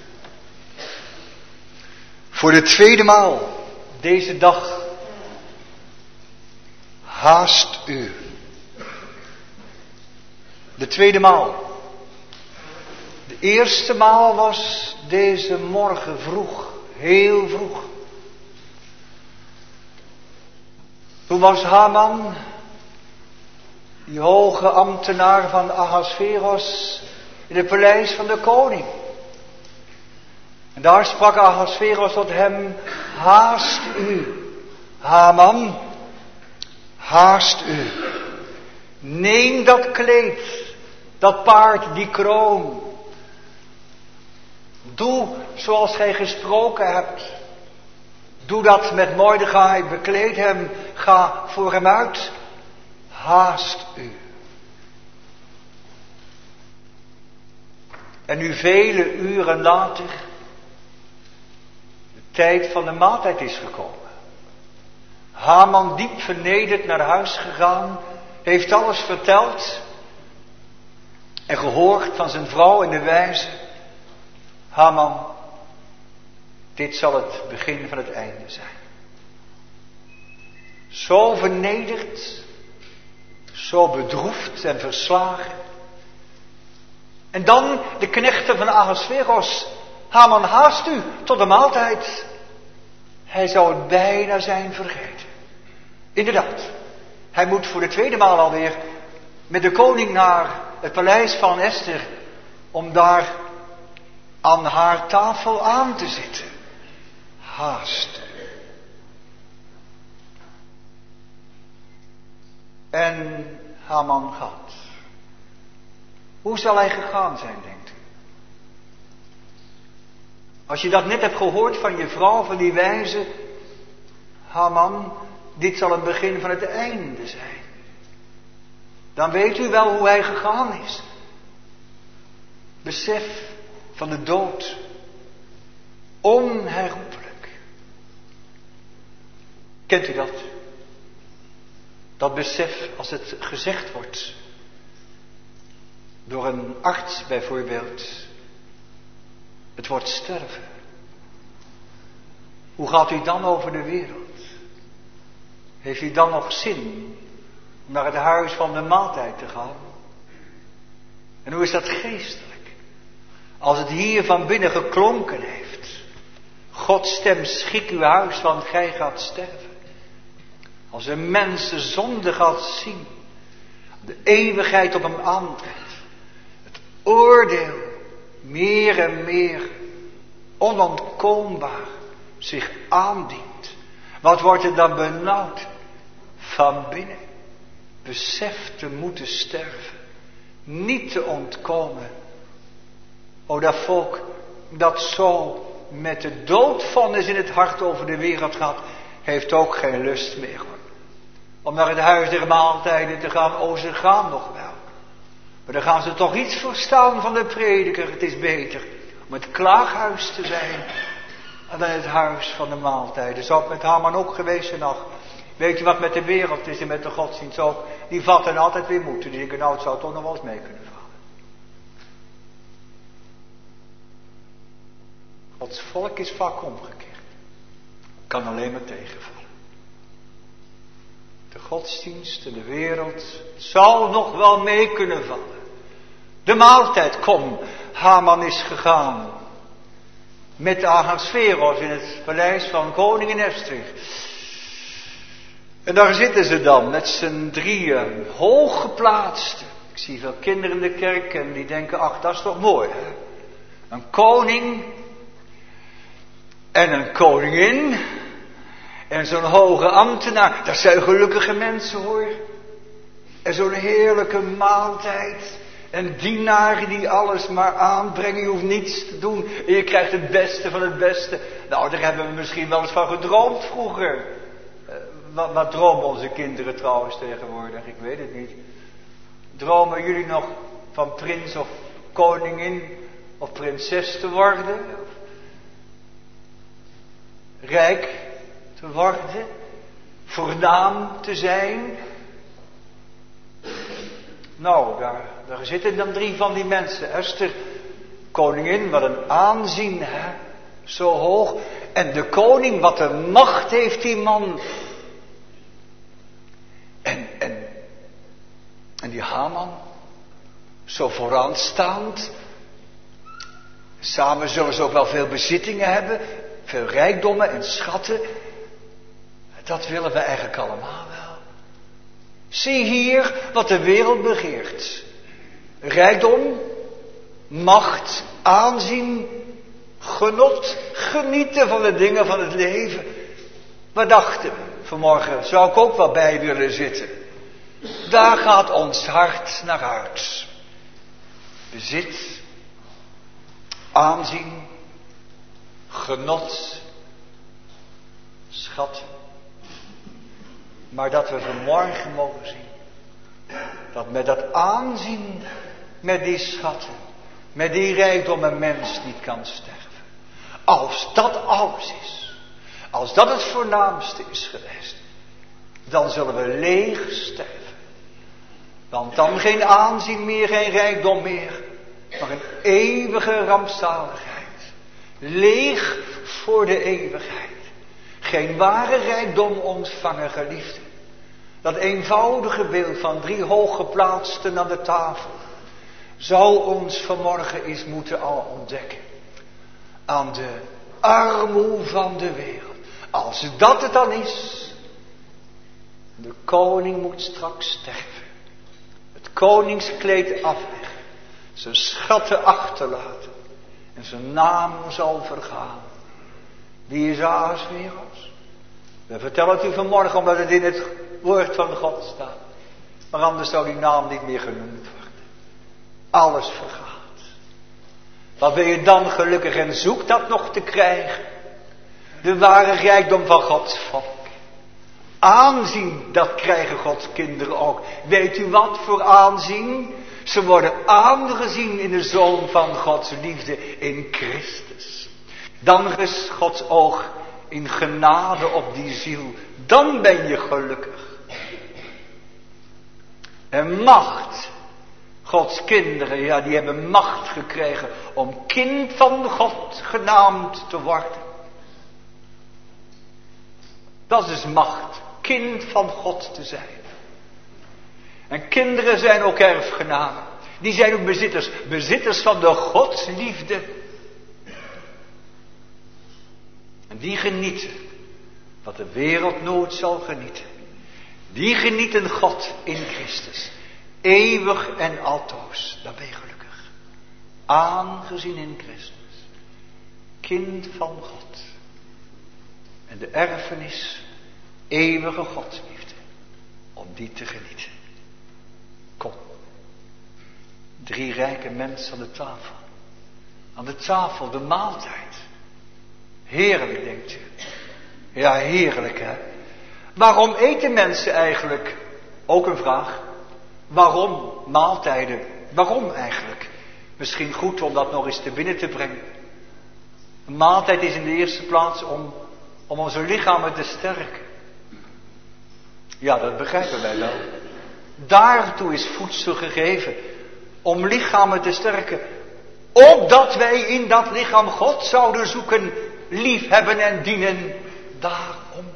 Voor de tweede maal deze dag. Haast u. De tweede maal. De eerste maal was deze morgen vroeg. Heel vroeg. Toen was Haman, die hoge ambtenaar van Ahasveros, in het paleis van de koning. En daar sprak Ahasveros tot hem, haast u, Haman, haast u. Neem dat kleed, dat paard, die kroon. Doe zoals gij gesproken hebt. Doe dat met Mordechai, bekleed hem, ga voor hem uit. Haast u. En nu vele uren later, de tijd van de maaltijd is gekomen. Haman diep vernederd naar huis gegaan, heeft alles verteld en gehoord van zijn vrouw en de wijze. Haman, dit zal het begin van het einde zijn. Zo vernederd, zo bedroefd en verslagen. En dan de knechten van Ahasveros. Haman, haast u tot de maaltijd. Hij zou het bijna zijn vergeten. Inderdaad, hij moet voor de tweede maal alweer met de koning naar het paleis van Esther, om daar aan haar tafel aan te zitten. Haast. En Haman gaat. Hoe zal hij gegaan zijn, denkt u? Als je dat net hebt gehoord van je vrouw, van die wijze, Haman, dit zal het begin van het einde zijn. Dan weet u wel hoe hij gegaan is. Besef van de dood. Onherroepelijk. Kent u dat? Dat besef als het gezegd wordt. Door een arts bijvoorbeeld. Het wordt sterven. Hoe gaat u dan over de wereld? Heeft u dan nog zin om naar het huis van de maaltijd te gaan? En hoe is dat geestelijk? Als het hier van binnen geklonken heeft. Gods stem, schik uw huis, want gij gaat sterven. Als een mens de zonde gaat zien. De eeuwigheid op hem aantrekt. Het oordeel meer en meer onontkoombaar zich aandient. Wat wordt er dan benauwd van binnen? Besef te moeten sterven. Niet te ontkomen. O, dat volk dat zo met de doodvonnis in het hart over de wereld gaat, heeft ook geen lust meer, hoor. Om naar het huis der maaltijden te gaan. O, ze gaan nog wel. Maar dan gaan ze toch iets verstaan van de prediker. Het is beter om het klaaghuis te zijn dan het huis van de maaltijden. Zo het met Haman ook geweest zijn nog. Weet je wat met de wereld is en met de godsdienst ook? Die vatten altijd weer moeten. Die denken, nou, het zou toch nog wel eens mee kunnen vallen. Gods volk is vaak omgekeerd. Kan alleen maar tegenvallen. De godsdienst en de wereld zal nog wel mee kunnen vallen. De maaltijd, kom. Haman is gegaan. Met Ahasveros in het paleis van koningin Esther. En daar zitten ze dan met z'n drieën, hooggeplaatst. Ik zie veel kinderen in de kerk en die denken, ach, dat is toch mooi, hè? Een koning en een koningin en zo'n hoge ambtenaar. Dat zijn gelukkige mensen, hoor. En zo'n heerlijke maaltijd. En dienaren die alles maar aanbrengen. Je hoeft niets te doen. En je krijgt het beste van het beste. Nou, daar hebben we misschien wel eens van gedroomd vroeger. Uh, wat, wat dromen onze kinderen trouwens tegenwoordig? Ik weet het niet. Dromen jullie nog van prins of koningin of prinses te worden? Of rijk te worden? Voornaam te zijn? Nou, daar, daar zitten dan drie van die mensen. Esther, koningin, wat een aanzien, hè? Zo hoog. En de koning, wat een macht heeft die man. En, en, en die Haman, zo vooraanstaand. Samen zullen ze ook wel veel bezittingen hebben, veel rijkdommen en schatten. Dat willen we eigenlijk allemaal wel. Zie hier wat de wereld begeert. Rijkdom, macht, aanzien, genot, genieten van de dingen van het leven. Wat dachten we vanmorgen? Zou ik ook wel bij willen zitten. Daar gaat ons hart naar uit. Bezit, aanzien, genot, schat. Maar dat we vanmorgen mogen zien. Dat met dat aanzien, met die schatten, met die rijkdom een mens niet kan sterven. Als dat alles is. Als dat het voornaamste is geweest. Dan zullen we leeg sterven. Want dan geen aanzien meer, geen rijkdom meer. Maar een eeuwige rampzaligheid. Leeg voor de eeuwigheid. Geen ware rijkdom ontvangen, geliefde. Dat eenvoudige beeld van drie hooggeplaatsten aan de tafel. Zou ons vanmorgen eens moeten al ontdekken. Aan de armoe van de wereld. Als dat het dan is. De koning moet straks sterven. Het koningskleed afleggen. Zijn schatten achterlaten. En zijn naam zal vergaan. Wie is Ahasveros? We vertellen het u vanmorgen omdat het in het woord van God staat. Maar anders zou die naam niet meer genoemd worden. Alles vergaat. Wat ben je dan gelukkig en zoek dat nog te krijgen. De ware rijkdom van Gods volk. Aanzien, dat krijgen Gods kinderen ook. Weet u wat voor aanzien? Ze worden aangezien in de Zoon van Gods liefde in Christus. Dan rust Gods oog in genade op die ziel. Dan ben je gelukkig. En macht. Gods kinderen, ja, die hebben macht gekregen om kind van God genaamd te worden. Dat is macht. Kind van God te zijn. En kinderen zijn ook erfgenamen. Die zijn ook bezitters. Bezitters van de godsliefde. En die genieten wat de wereld nooit zal genieten. Die genieten God in Christus. Eeuwig en altoos. Dan ben je gelukkig. Aangezien in Christus. Kind van God. En de erfenis. Eeuwige godsliefde. Om die te genieten. Kom. Drie rijke mensen aan de tafel. Aan de tafel de maaltijd. Heerlijk, denkt u. Ja, heerlijk, hè. Waarom eten mensen eigenlijk? Ook een vraag. Waarom maaltijden? Waarom eigenlijk? Misschien goed om dat nog eens te binnen te brengen. Een maaltijd is in de eerste plaats om, om onze lichamen te sterken. Ja, dat begrijpen wij wel. Daartoe is voedsel gegeven. Om lichamen te sterken. Opdat wij in dat lichaam God zouden zoeken, liefhebben en dienen. Daarom.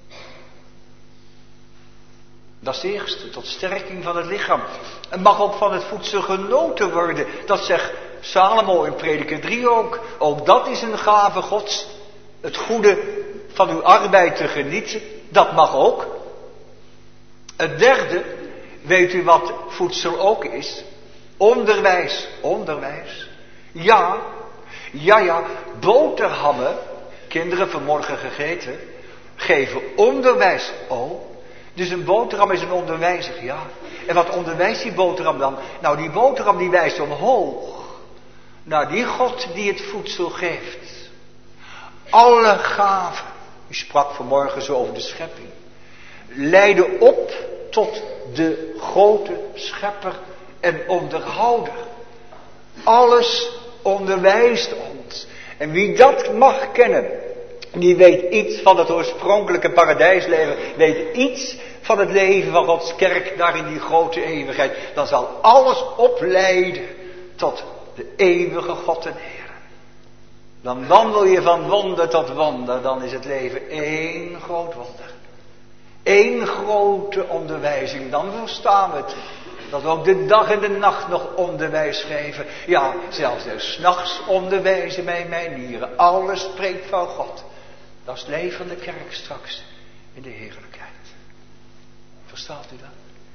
Dat is het eerste, tot sterking van het lichaam. En mag ook van het voedsel genoten worden. Dat zegt Salomo in Prediker drie ook. Ook dat is een gave Gods. Het goede van uw arbeid te genieten. Dat mag ook. Het derde, weet u wat voedsel ook is? Onderwijs, onderwijs. Ja, ja, ja, boterhammen, kinderen vanmorgen gegeten, geven onderwijs. Oh, dus een boterham is een onderwijzer, ja. En wat onderwijst die boterham dan? Nou, die boterham die wijst omhoog. Naar die God die het voedsel geeft. Alle gaven, u sprak vanmorgen zo over de schepping, leiden op tot de grote schepper en onderhouder. Alles onderwijst ons. En wie dat mag kennen, die weet iets van het oorspronkelijke paradijsleven, weet iets van het leven van Gods kerk daar in die grote eeuwigheid. Dan zal alles opleiden tot de eeuwige God en Heer. Dan wandel je van wonder tot wonder, dan is het leven één groot wonder. Eén grote onderwijzing, dan verstaan we het. Dat we ook de dag en de nacht nog onderwijs geven. Ja, zelfs des nachts onderwijzen mij mijn nieren. Alles spreekt van God. Dat is het leven van de kerk straks in de heerlijkheid. Verstaat u dat?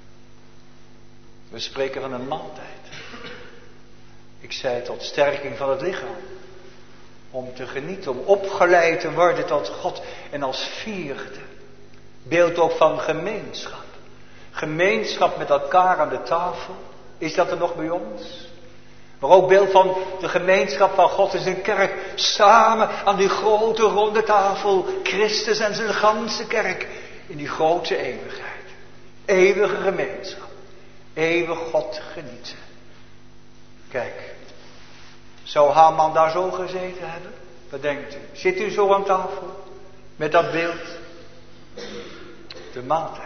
We spreken van een maaltijd. Ik zei tot sterking van het lichaam. Om te genieten, om opgeleid te worden tot God. En als vierde. Beeld ook van gemeenschap. Gemeenschap met elkaar aan de tafel. Is dat er nog bij ons? Maar ook beeld van de gemeenschap van God is een kerk. Samen aan die grote ronde tafel. Christus en zijn ganse kerk. In die grote eeuwigheid. Eeuwige gemeenschap. Eeuwig God genieten. Kijk. Zou Haman daar zo gezeten hebben? Wat denkt u? Zit u zo aan tafel? Met dat beeld? De maaltijd.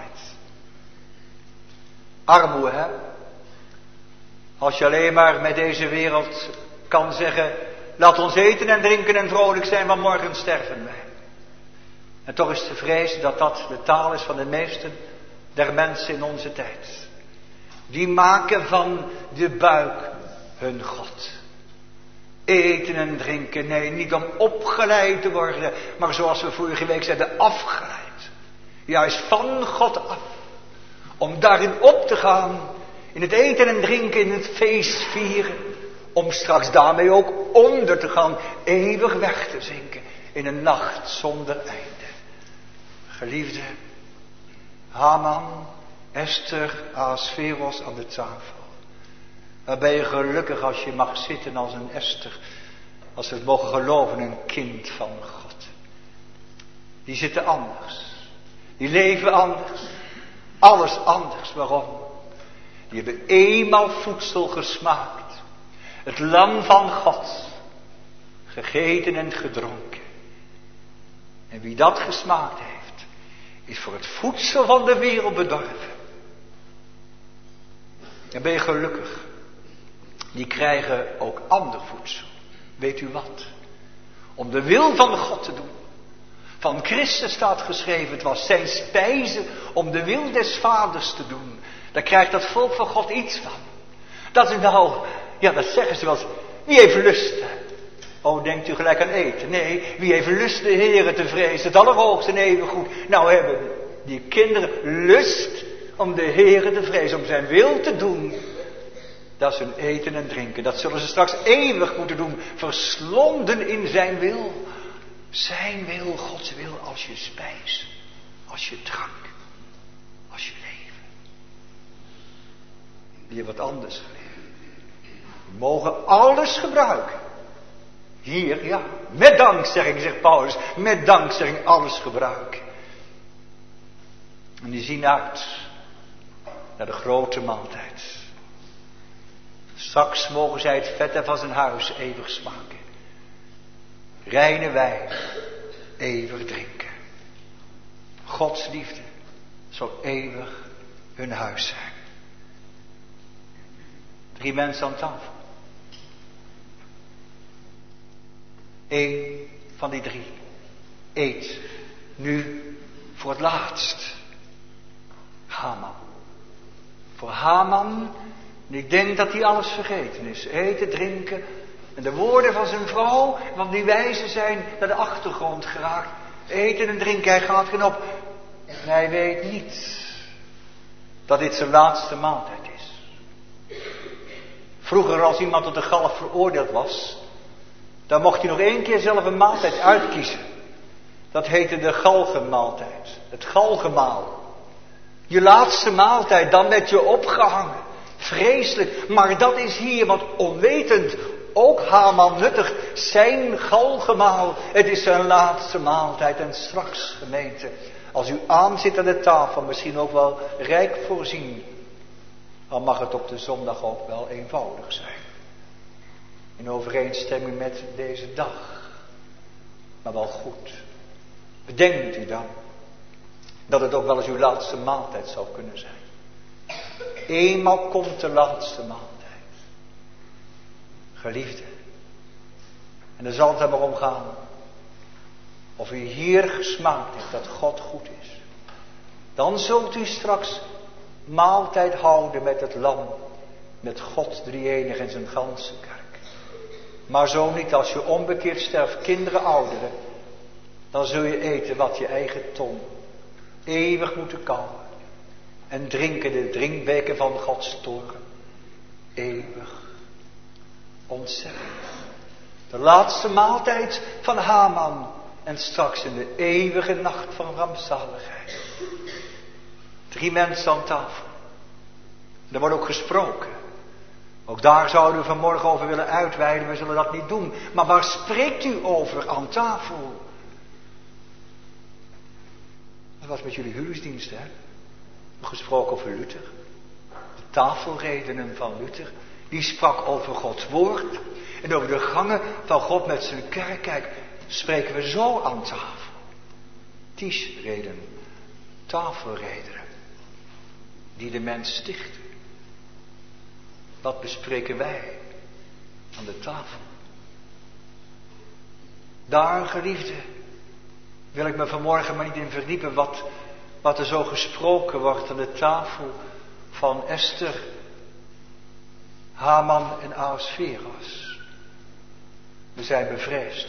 Armoede, hè? Als je alleen maar met deze wereld kan zeggen, laat ons eten en drinken en vrolijk zijn, want morgen sterven wij. En toch is te vrezen dat dat de taal is van de meesten der mensen in onze tijd. Die maken van de buik hun God. Eten en drinken, nee, niet om opgeleid te worden, maar zoals we vorige week zeiden, afgeleid. Juist van God af. Om daarin op te gaan, in het eten en drinken, in het feest vieren. Om straks daarmee ook onder te gaan, eeuwig weg te zinken in een nacht zonder einde. Geliefde, Haman, Esther, Ahasveros aan de tafel. Dan ben je gelukkig als je mag zitten als een Esther. Als we het mogen geloven, een kind van God. Die zitten anders. Die leven anders. Alles anders. Waarom? Die hebben eenmaal voedsel gesmaakt. Het lam van God. Gegeten en gedronken. En wie dat gesmaakt heeft, is voor het voedsel van de wereld bedorven. Dan ben je gelukkig. Die krijgen ook ander voedsel. Weet u wat? Om de wil van God te doen. Van Christus staat geschreven, het was zijn spijze om de wil des vaders te doen. Daar krijgt dat volk van God iets van. Dat is nou, ja dat zeggen ze wel eens, wie heeft lust? Oh, denkt u gelijk aan eten? Nee, wie heeft lust de Heere te vrezen, het allerhoogste en eeuwig goed. Nou hebben die kinderen lust om de Heere te vrezen, om zijn wil te doen. Dat is hun eten en drinken. Dat zullen ze straks eeuwig moeten doen. Verslonden in zijn wil. Zijn wil, Gods wil, als je spijs. Als je drank. Als je leven. Die hebben wat anders geleerd. We mogen alles gebruiken. Hier, ja. Met dankzegging, zegt Paulus. Met dankzegging alles gebruiken. En die zien uit. Naar de grote maaltijd. Straks mogen zij het vet van zijn huis eeuwig smaken. Reine wijn eeuwig drinken. Gods liefde zal eeuwig hun huis zijn. Drie mensen aan tafel. Eén van die drie eet nu voor het laatst. Haman. Voor Haman. En ik denk dat hij alles vergeten is. Eten, drinken. En de woorden van zijn vrouw, want die wijzen zijn naar de achtergrond geraakt. Eten en drinken, hij gaat erin op. En hij weet niet dat dit zijn laatste maaltijd is. Vroeger als iemand tot de galg veroordeeld was, dan mocht hij nog één keer zelf een maaltijd uitkiezen. Dat heette de galgenmaaltijd. Het galgenmaal. Je laatste maaltijd, dan werd je opgehangen. Vreselijk, maar dat is hier, want onwetend, ook Haman nuttig, zijn galgenmaal. Het is zijn laatste maaltijd en straks, gemeente, als u aanzit aan de tafel, misschien ook wel rijk voorzien, dan mag het op de zondag ook wel eenvoudig zijn. In overeenstemming met deze dag, maar wel goed. Bedenkt u dan dat het ook wel eens uw laatste maaltijd zou kunnen zijn. Eenmaal komt de laatste maaltijd. Geliefde. En dan zal het er maar om gaan. Of u hier gesmaakt heeft dat God goed is. Dan zult u straks maaltijd houden met het lam. Met God drieënig en zijn ganse kerk. Maar zo niet, als je onbekeerd sterft, kinderen, ouderen. Dan zul je eten wat je eigen tong eeuwig moeten kauwen. En drinken de drinkbeker van Gods toorn. Eeuwig. Ontzettend. De laatste maaltijd van Haman. En straks in de eeuwige nacht van rampzaligheid. Drie mensen aan tafel. Er wordt ook gesproken. Ook daar zouden we vanmorgen over willen uitweiden. We zullen dat niet doen. Maar waar spreekt u over aan tafel? Dat was met jullie huwelijksdiensten, hè? Gesproken over Luther. De tafelredenen van Luther. Die sprak over Gods woord. En over de gangen van God met zijn kerk. Kijk, spreken we zo aan tafel. Tischreden. Tafelredenen. Die de mens stichten. Wat bespreken wij aan de tafel? Daar, geliefde, wil ik me vanmorgen maar niet in verdiepen. Wat, wat er zo gesproken wordt aan de tafel van Esther, Haman en Ahasveros. We zijn bevreesd.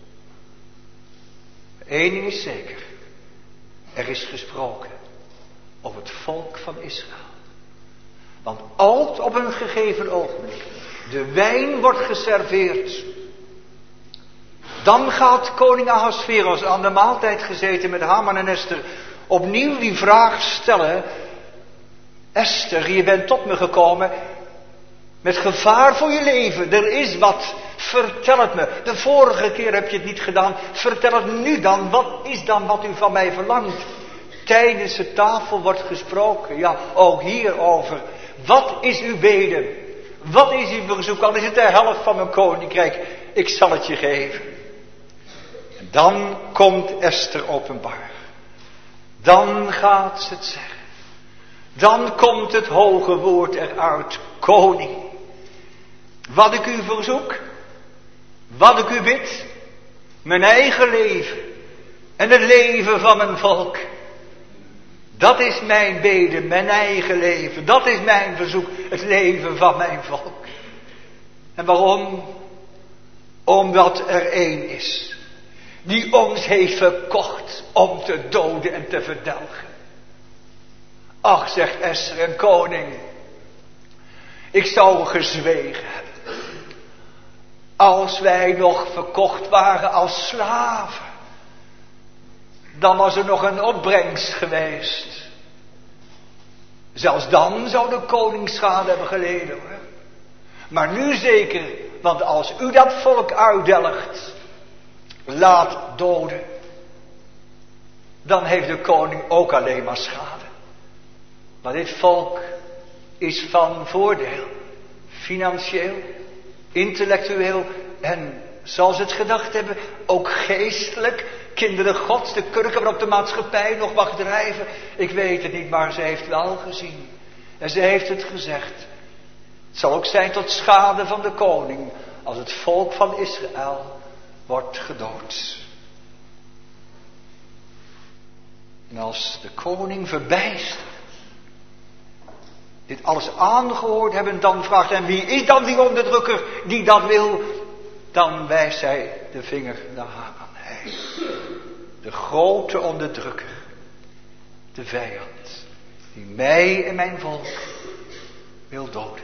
Eén ding is zeker. Er is gesproken over het volk van Israël. Want als op een gegeven ogenblik de wijn wordt geserveerd, dan gaat koning Ahasveros aan de maaltijd gezeten met Haman en Esther opnieuw die vraag stellen. Esther, je bent tot me gekomen met gevaar voor je leven. Er is wat. Vertel het me. De vorige keer heb je het niet gedaan. Vertel het nu dan. Wat is dan wat u van mij verlangt? Tijdens de tafel wordt gesproken. Ja, ook hierover. Wat is uw bede? Wat is uw verzoek? Al is het de helft van mijn koninkrijk. Ik zal het je geven. En dan komt Esther openbaar. Dan gaat ze het zeggen. Dan komt het hoge woord eruit. Koning. Wat ik u verzoek. Wat ik u bid. Mijn eigen leven. En het leven van mijn volk. Dat is mijn bede, mijn eigen leven. Dat is mijn verzoek, het leven van mijn volk. En waarom? Omdat er één is. Die ons heeft verkocht om te doden en te verdelgen. Ach, zegt Esther en koning. Ik zou gezwegen hebben. Als wij nog verkocht waren als slaven. Dan was er nog een opbrengst geweest. Zelfs dan zou de koning schade hebben geleden, hoor. Maar nu zeker, want als u dat volk uitdelgt, laat doden, dan heeft de koning ook alleen maar schade. Maar dit volk is van voordeel, financieel, intellectueel en, zoals ze het gedacht hebben, ook geestelijk. Kinderen Gods, de kurken waarop de maatschappij nog mag drijven. Ik weet het niet, maar ze heeft wel gezien. En ze heeft het gezegd. Het zal ook zijn tot schade van de koning, als het volk van Israël wordt gedood. En als de koning verbijsterd dit alles aangehoord hebben, dan vraagt hij, wie is dan die onderdrukker die dat wil? Dan wijst zij de vinger naar Haman. Hij, de grote onderdrukker, de vijand, die mij en mijn volk wil doden.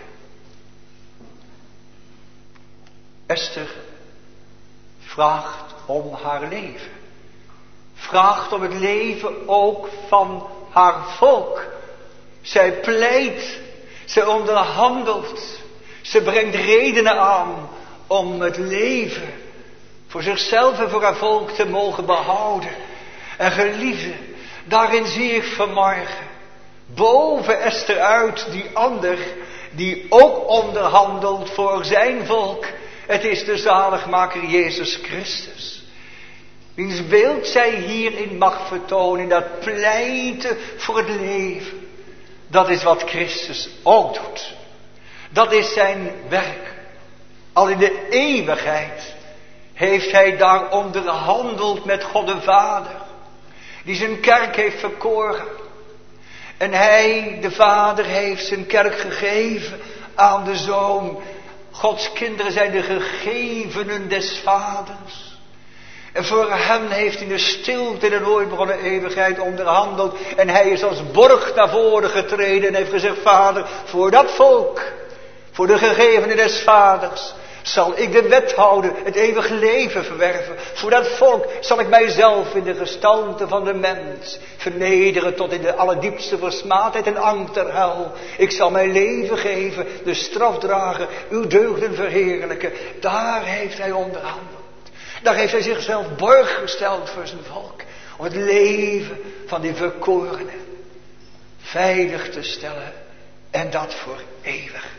Esther vraagt om haar leven. Vraagt om het leven ook van haar volk. Zij pleit, zij onderhandelt, ze brengt redenen aan om het leven voor zichzelf en voor haar volk te mogen behouden. En geliefde, daarin zie ik vanmorgen, boven Esther uit, die ander, die ook onderhandelt voor zijn volk. Het is de zaligmaker Jezus Christus. Wiens beeld zij hierin mag vertonen, dat pleiten voor het leven. Dat is wat Christus ook doet. Dat is zijn werk. Al in de eeuwigheid heeft hij daar onderhandeld met God de Vader, die zijn kerk heeft verkoren. En hij, de Vader, heeft zijn kerk gegeven aan de Zoon. Gods kinderen zijn de gegevenen des Vaders. En voor hem heeft in de stilte in de nooit begonnen eeuwigheid onderhandeld. En hij is als borg naar voren getreden en heeft gezegd: Vader, voor dat volk, voor de gegevenen des Vaders, zal ik de wet houden, het eeuwig leven verwerven. Voor dat volk zal ik mijzelf in de gestalte van de mens vernederen tot in de allerdiepste versmaadheid en angst der hel. Ik zal mijn leven geven, de straf dragen, uw deugden verheerlijken. Daar heeft hij onderhandeld. Daar heeft hij zichzelf borg gesteld voor zijn volk. Om het leven van die verkorenen veilig te stellen. En dat voor eeuwig.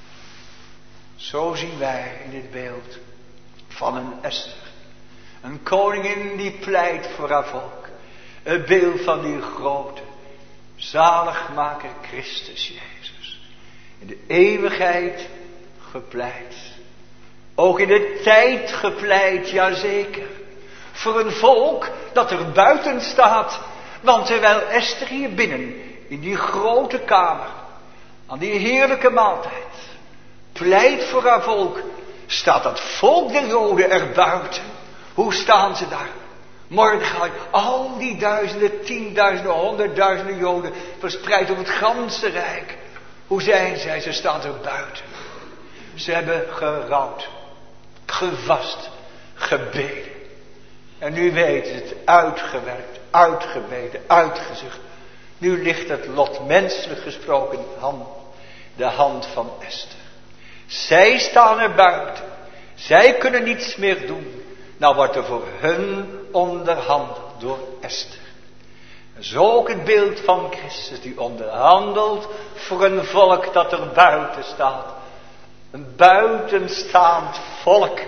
Zo zien wij in dit beeld van een Esther. Een koningin die pleit voor haar volk. Het beeld van die grote zaligmaker Christus Jezus. In de eeuwigheid gepleit. Ook in de tijd gepleit, jazeker. Voor een volk dat er buiten staat. Want terwijl Esther hier binnen, in die grote kamer, aan die heerlijke maaltijd, pleit voor haar volk, staat dat volk der Joden er buiten. Hoe staan ze daar? Mordechai, al die duizenden, tienduizenden, honderdduizenden Joden verspreid over het ganse rijk. Hoe zijn zij? Ze staan er buiten. Ze hebben gerouwd, gevast, gebeden. En nu weten ze het, uitgewerkt, uitgebeden, uitgezucht. Nu ligt het lot, menselijk gesproken, hand, de hand van Esther. Zij staan er buiten. Zij kunnen niets meer doen. Nou wordt er voor hun onderhandeld door Esther. En zo ook het beeld van Christus die onderhandelt voor een volk dat er buiten staat. Een buitenstaand volk.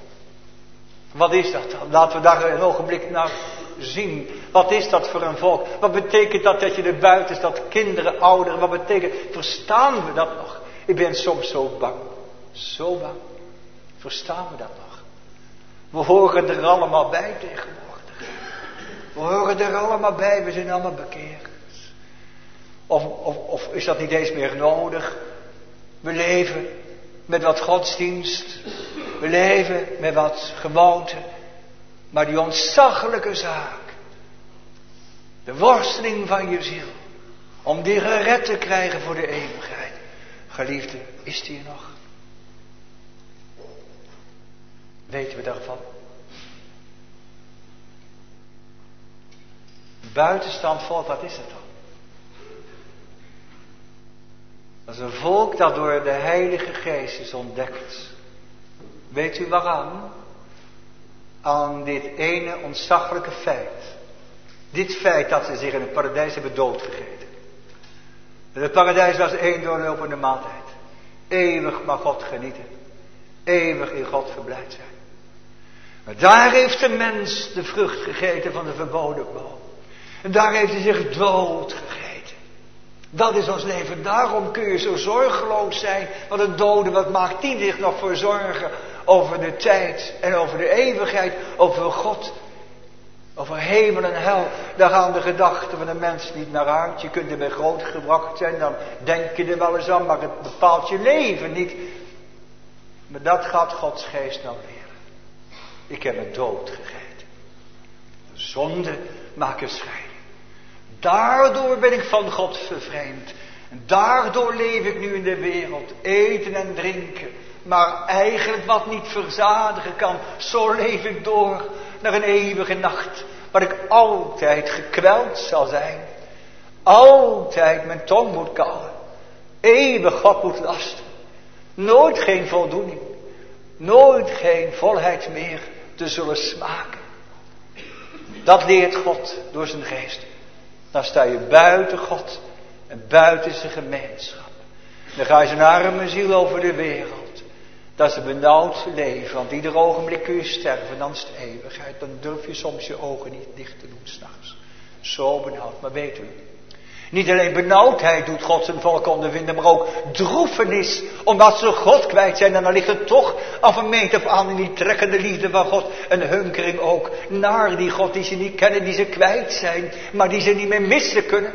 Wat is dat dan? Laten we daar een ogenblik naar zien. Wat is dat voor een volk? Wat betekent dat dat je er buiten staat? Kinderen, ouderen. Wat betekent? Verstaan we dat nog? Ik ben soms zo bang. Zo bang. Verstaan we dat nog? We horen er allemaal bij tegenwoordig. We horen er allemaal bij. We zijn allemaal bekeerd. Of, of, of is dat niet eens meer nodig? We leven met wat godsdienst. We leven met wat gewoonte. Maar die ontzaglijke zaak. De worsteling van je ziel. Om die gered te krijgen voor de eeuwigheid. Geliefde, is die er nog? Weten we daarvan? Buitenstaand volk, wat is het dan? Dat is een volk dat door de Heilige Geest is ontdekt. Weet u waaraan? Aan dit ene ontzaglijke feit. Dit feit dat ze zich in het paradijs hebben doodgegeten. Het paradijs was één doorlopende maaltijd. Eeuwig mag God genieten. Eeuwig in God verblijd zijn. Maar daar heeft de mens de vrucht gegeten van de verboden boom. En daar heeft hij zich dood gegeten. Dat is ons leven. Daarom kun je zo zorgeloos zijn. Want een dode, wat maakt die zich nog voor zorgen over de tijd en over de eeuwigheid, over God, over hemel en hel. Daar gaan de gedachten van de mens niet naar uit. Je kunt ermee grootgebracht zijn, dan denk je er wel eens aan, maar het bepaalt je leven niet. Maar dat gaat Gods geest nou leren. Ik heb me dood gegeten. Zonde maakt een scheiding. Daardoor ben ik van God vervreemd. En daardoor leef ik nu in de wereld. Eten en drinken. Maar eigenlijk wat niet verzadigen kan. Zo leef ik door naar een eeuwige nacht. Waar ik altijd gekweld zal zijn. Altijd mijn tong moet kauwen. Eeuwig God moet lasten. Nooit geen voldoening. Nooit geen volheid meer te zullen smaken. Dat leert God door zijn geest. Dan sta je buiten God en buiten zijn gemeenschap. Dan ga je zijn arme ziel over de wereld. Dat is een benauwd leven, want ieder ogenblik kun je sterven, dan is het eeuwigheid. Dan durf je soms je ogen niet dicht te doen s'nachts. Zo benauwd, maar weet u, Niet alleen benauwdheid doet God zijn volk ondervinden, maar ook droefenis. Omdat ze God kwijt zijn. En dan ligt het toch af een meet af aan in die trekkende liefde van God. Een hunkering ook naar die God die ze niet kennen, die ze kwijt zijn. Maar die ze niet meer missen kunnen.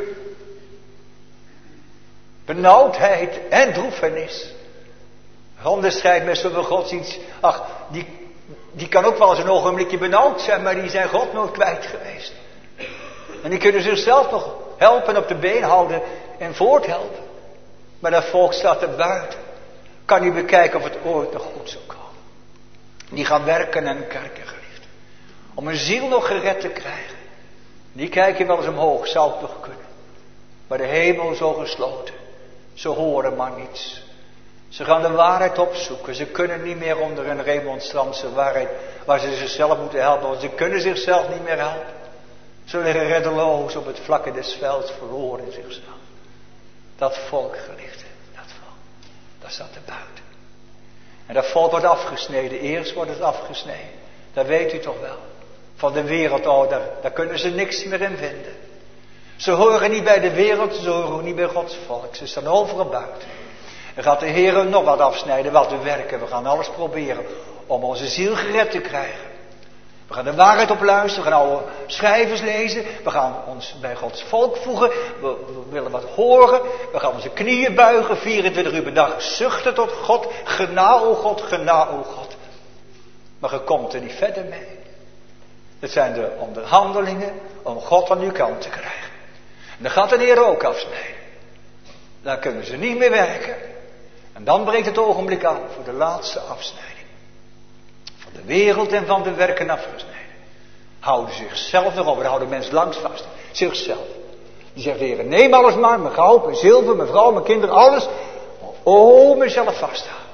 Benauwdheid en droefenis. Onderscheid met zoveel godsdienst. Ach, die, die kan ook wel eens een ogenblikje benauwd zijn, maar die zijn God nooit kwijt geweest. En die kunnen zichzelf nog helpen, op de been houden en voorthelpen. Maar dat volk staat er buiten. Kan niet bekijken of het ooit nog goed zou komen. Die gaan werken en kerken, geliefd. Om een ziel nog gered te krijgen. Die kijken wel eens omhoog, zou het nog kunnen. Maar de hemel is zo gesloten. Ze horen maar niets. Ze gaan de waarheid opzoeken. Ze kunnen niet meer onder een remonstrantse waarheid waar ze zichzelf moeten helpen. Want ze kunnen zichzelf niet meer helpen. Ze liggen reddeloos op het vlakke des velds verloren in zichzelf. Dat volk, geliefde, dat volk, dat staat er buiten. En dat volk wordt afgesneden. Eerst wordt het afgesneden. Dat weet u toch wel. Van de wereld, oh, daar, daar kunnen ze niks meer in vinden. Ze horen niet bij de wereld, ze horen niet bij Gods volk. Ze staan overal buiten. En gaat de Heer nog wat afsnijden, wat we werken. We gaan alles proberen om onze ziel gered te krijgen. We gaan de waarheid op luisteren, we gaan oude schrijvers lezen. We gaan ons bij Gods volk voegen. We, we willen wat horen. We gaan onze knieën buigen, vierentwintig uur per dag zuchten tot God. Gena, o God, gena, o God. Maar je komt er niet verder mee. Het zijn de onderhandelingen om God aan uw kant te krijgen. En dan gaat de Heer ook afsnijden. Dan kunnen ze niet meer werken. En dan breekt het ogenblik aan voor de laatste afsnijding. Van de wereld en van de werken afgesneden. Houden zichzelf nog over, houden mensen langs vast. Zichzelf. Die zegt de Heer, neem alles maar, mijn goud, mijn zilver, mijn vrouw, mijn kinderen, alles. Oh, mezelf vasthouden.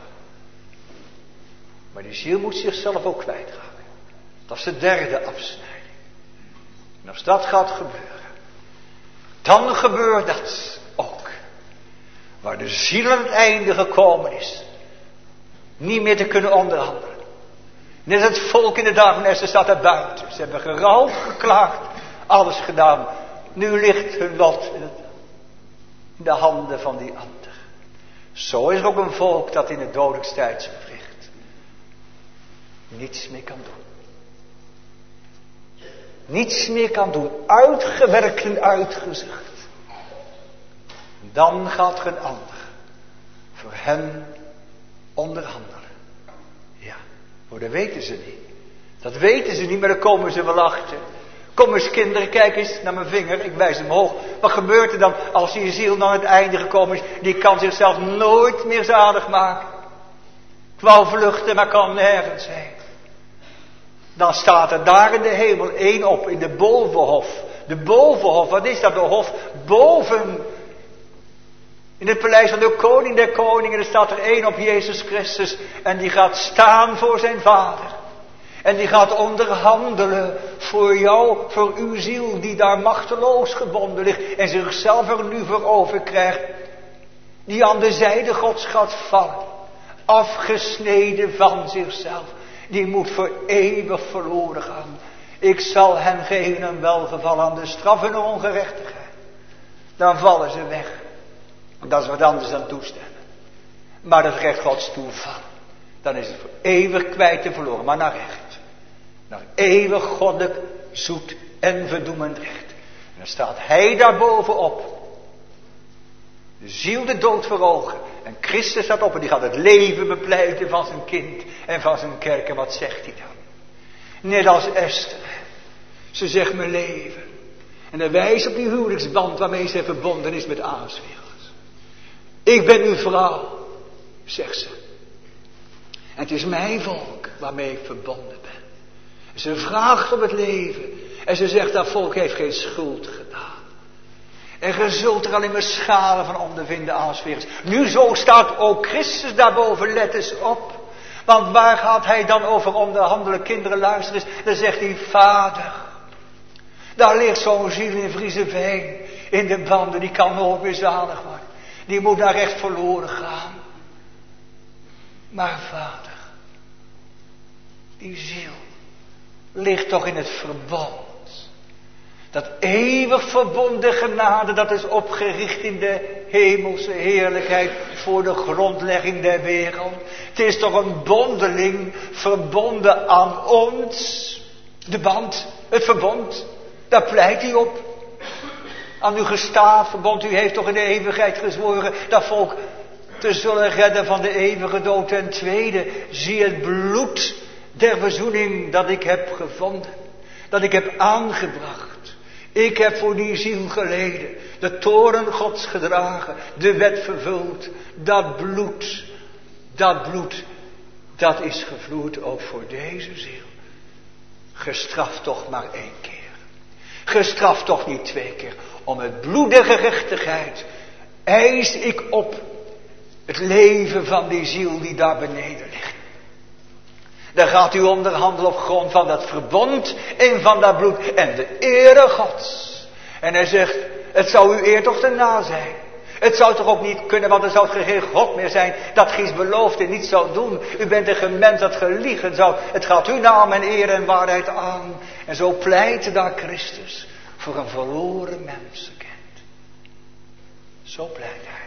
Maar die ziel moet zichzelf ook kwijtraken. Dat is de derde afsnijding. En als dat gaat gebeuren, dan gebeurt dat ook. Waar de ziel aan het einde gekomen is. Niet meer te kunnen onderhandelen. Net het volk in de dagen Esther staat er buiten. Ze hebben gerouwd, geklaagd, alles gedaan. Nu ligt hun lot in, het, in de handen van die ander. Zo is er ook een volk dat in het dodelijkstijdsgevricht niets meer kan doen. Niets meer kan doen. Uitgewerkt en uitgezucht. Dan gaat er een ander voor hen onderhandelen. Ja, maar dat weten ze niet. Dat weten ze niet, maar dan komen ze wel achter. Kom eens kinderen, kijk eens naar mijn vinger, ik wijs hem hoog. Wat gebeurt er dan als die ziel naar het einde gekomen is? Die kan zichzelf nooit meer zalig maken. Ik wou vluchten, maar kan nergens heen. Dan staat er daar in de hemel één op, in de bovenhof. De bovenhof, wat is dat? De hof boven. In het paleis van de koning der koningen, er staat er één op, Jezus Christus. En die gaat staan voor zijn vader. En die gaat onderhandelen voor jou, voor uw ziel die daar machteloos gebonden ligt. En zichzelf er nu voor over krijgt. Die aan de zijde Gods gaat vallen. Afgesneden van zichzelf. Die moet voor eeuwig verloren gaan. Ik zal hen geven een welgevallen aan de straf en de ongerechtigheid. Dan vallen ze weg. Dat is wat anders dan toestemmen. Maar dat recht Gods toeval. Dan is het voor eeuwig kwijt en verloren. Maar naar recht. Naar eeuwig goddelijk, zoet en verdoemend recht. En dan staat hij daar bovenop. De ziel de dood voor ogen. En Christus staat op en die gaat het leven bepleiten van zijn kind en van zijn kerk. En wat zegt hij dan? Net als Esther. Ze zegt mijn leven. En hij wijst op die huwelijksband waarmee ze verbonden is met Ahasveros. Ik ben uw vrouw, zegt ze. En het is mijn volk waarmee ik verbonden ben. En ze vraagt om het leven. En ze zegt dat volk heeft geen schuld gedaan. En je zult er alleen maar schade van ondervinden, Ahasveros. Nu zo staat ook Christus daarboven, let eens op. Want waar gaat hij dan over onderhandelen? Kinderen, luister eens. Dan zegt hij, vader. Daar ligt zo'n ziel in Vriezeveen. In de banden, die kan nooit meer zalig worden. Die moet naar recht verloren gaan. Maar vader. Die ziel ligt toch in het verbond. Dat eeuwig verbonden genade, dat is opgericht in de hemelse heerlijkheid voor de grondlegging der wereld. Het is toch een bondeling verbonden aan ons. De band, het verbond, daar pleit u op. Aan uw gestaafd verbond, u heeft toch in de eeuwigheid gezworen dat volk te zullen redden van de eeuwige dood. Ten tweede, zie het bloed der verzoening dat ik heb gevonden, dat ik heb aangebracht. Ik heb voor die ziel geleden, de toorn Gods gedragen, de wet vervuld. Dat bloed, dat bloed, dat is gevloeid ook voor deze ziel. Gestraft toch maar één keer. Gestraft toch niet twee keer. Om het bloed der gerechtigheid eis ik op het leven van die ziel die daar beneden ligt. Daar gaat u onderhandelen op grond van dat verbond en van dat bloed en de ere Gods. En hij zegt, het zou uw eer toch te na zijn. Het zou toch ook niet kunnen, want er zou geen God meer zijn dat Gies beloofde niet zou doen. U bent een gemens dat geliegen zou. Het gaat uw naam en eer en waarheid aan. En zo pleit daar Christus voor een verloren mensenkind. Zo pleit hij.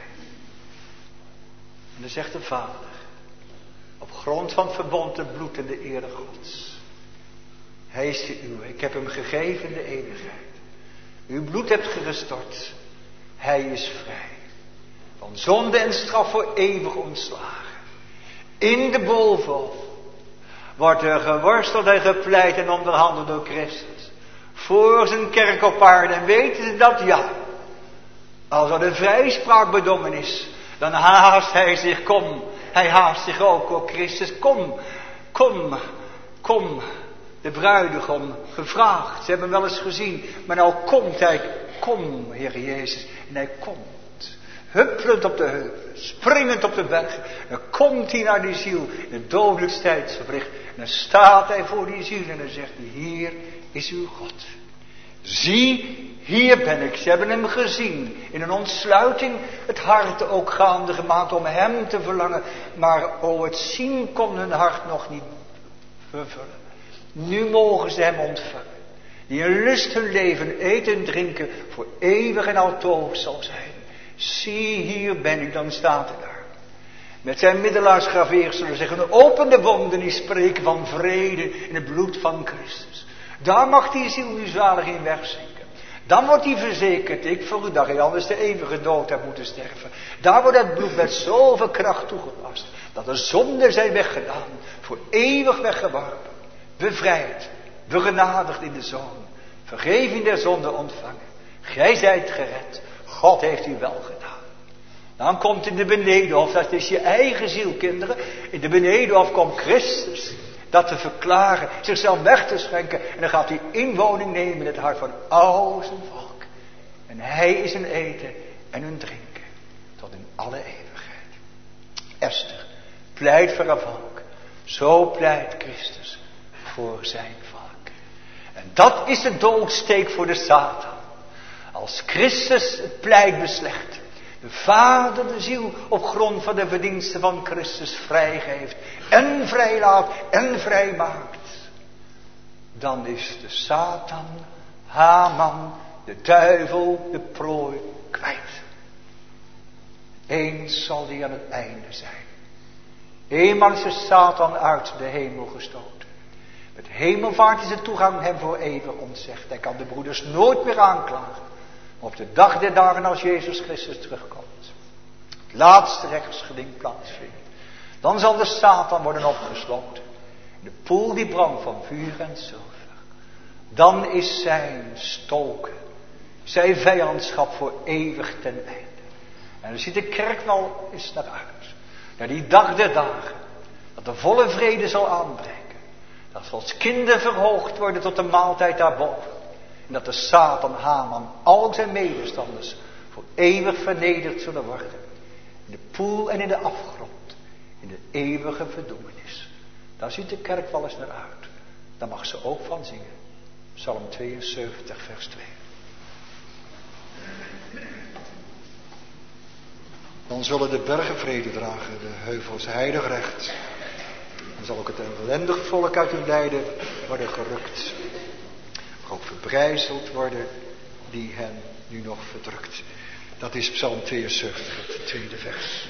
En dan zegt de Vader, op grond van het verbond, het bloed en de ere Gods. Hij is de uwe, ik heb hem gegeven in de eeuwigheid. Uw bloed hebt gestort, hij is vrij. Van zonde en straf voor eeuwig ontslagen. In de bovenhof wordt er geworsteld en gepleit en onderhandeld door Christus. Voor zijn kerk op aarde. En weten ze dat? Ja. Als er de vrijspraak bedongen is, dan haast hij zich, kom. Hij haast zich ook, o Christus, kom, kom, kom. De bruidegom gevraagd, ze hebben hem wel eens gezien. Maar nou komt hij, kom, Heer Jezus. En hij komt. Huppelend op de heuvel, springend op de berg. Dan komt hij naar die ziel in het dodelijkste tijdsgebricht. En dan staat hij voor die ziel en dan zegt hij, hier is uw God. Zie, hier ben ik. Ze hebben hem gezien. In een ontsluiting het hart ook gaande gemaakt om hem te verlangen. Maar o, het zien kon hun hart nog niet vervullen. Nu mogen ze hem ontvangen. Die in lust hun leven eten en drinken voor eeuwig en altoos zal zijn. Zie, hier ben ik, dan staat hij daar. Met zijn middelaarsgraveer zullen we zeggen, open de wonden die spreken van vrede in het bloed van Christus. Daar mag die ziel nu zalig in wegzinken. Dan wordt hij verzekerd, ik voor dat hij anders de eeuwige dood heeft moeten sterven. Daar wordt het bloed met zoveel kracht toegepast, dat de zonden zijn weggedaan, voor eeuwig weggeworpen. Bevrijd, begenadigd in de Zoon, vergeving der zonde ontvangen. Gij zijt gered, God heeft u wel gedaan. Dan komt in de benedenhof, dat is je eigen ziel, kinderen. In de benedenhof komt Christus dat te verklaren, zichzelf weg te schenken. En dan gaat hij inwoning nemen in het hart van al zijn volk. En hij is een eten en een drinken tot in alle eeuwigheid. Esther pleit voor haar volk. Zo pleit Christus voor zijn volk. En dat is de doodsteek voor de Satan. Als Christus het pleit beslecht, de Vader de ziel op grond van de verdiensten van Christus vrijgeeft en vrijlaat en vrijmaakt, dan is de Satan, Haman, de duivel, de prooi kwijt. Eens zal die aan het einde zijn. Eenmaal is de Satan uit de hemel gestoten. Met hemelvaart is de toegang hem voor eeuwig ontzegd. Hij kan de broeders nooit meer aanklagen. Op de dag der dagen als Jezus Christus terugkomt, het laatste rechtsgeding plaatsvindt, dan zal de Satan worden opgesloten. De poel die brandt van vuur en zilver. Dan is zijn stoken, zijn vijandschap voor eeuwig ten einde. En dan ziet de kerk wel eens naar uit. Naar die dag der dagen, dat de volle vrede zal aanbreken. Dat Gods kinderen verhoogd worden tot de maaltijd daarboven. En dat de Satan, Haman, al zijn medestanders voor eeuwig vernederd zullen worden. In de poel en in de afgrond. In de eeuwige verdoemenis. Daar ziet de kerk wel eens naar uit. Daar mag ze ook van zingen. Psalm tweeënzeventig vers twee. Dan zullen de bergen vrede dragen, de heuvels heilig recht. Dan zal ook het ellendig volk uit hun lijden worden gerukt. ook verbrijzeld worden die hen nu nog verdrukt. Dat is Psalm tweeënzeventig, het tweede vers.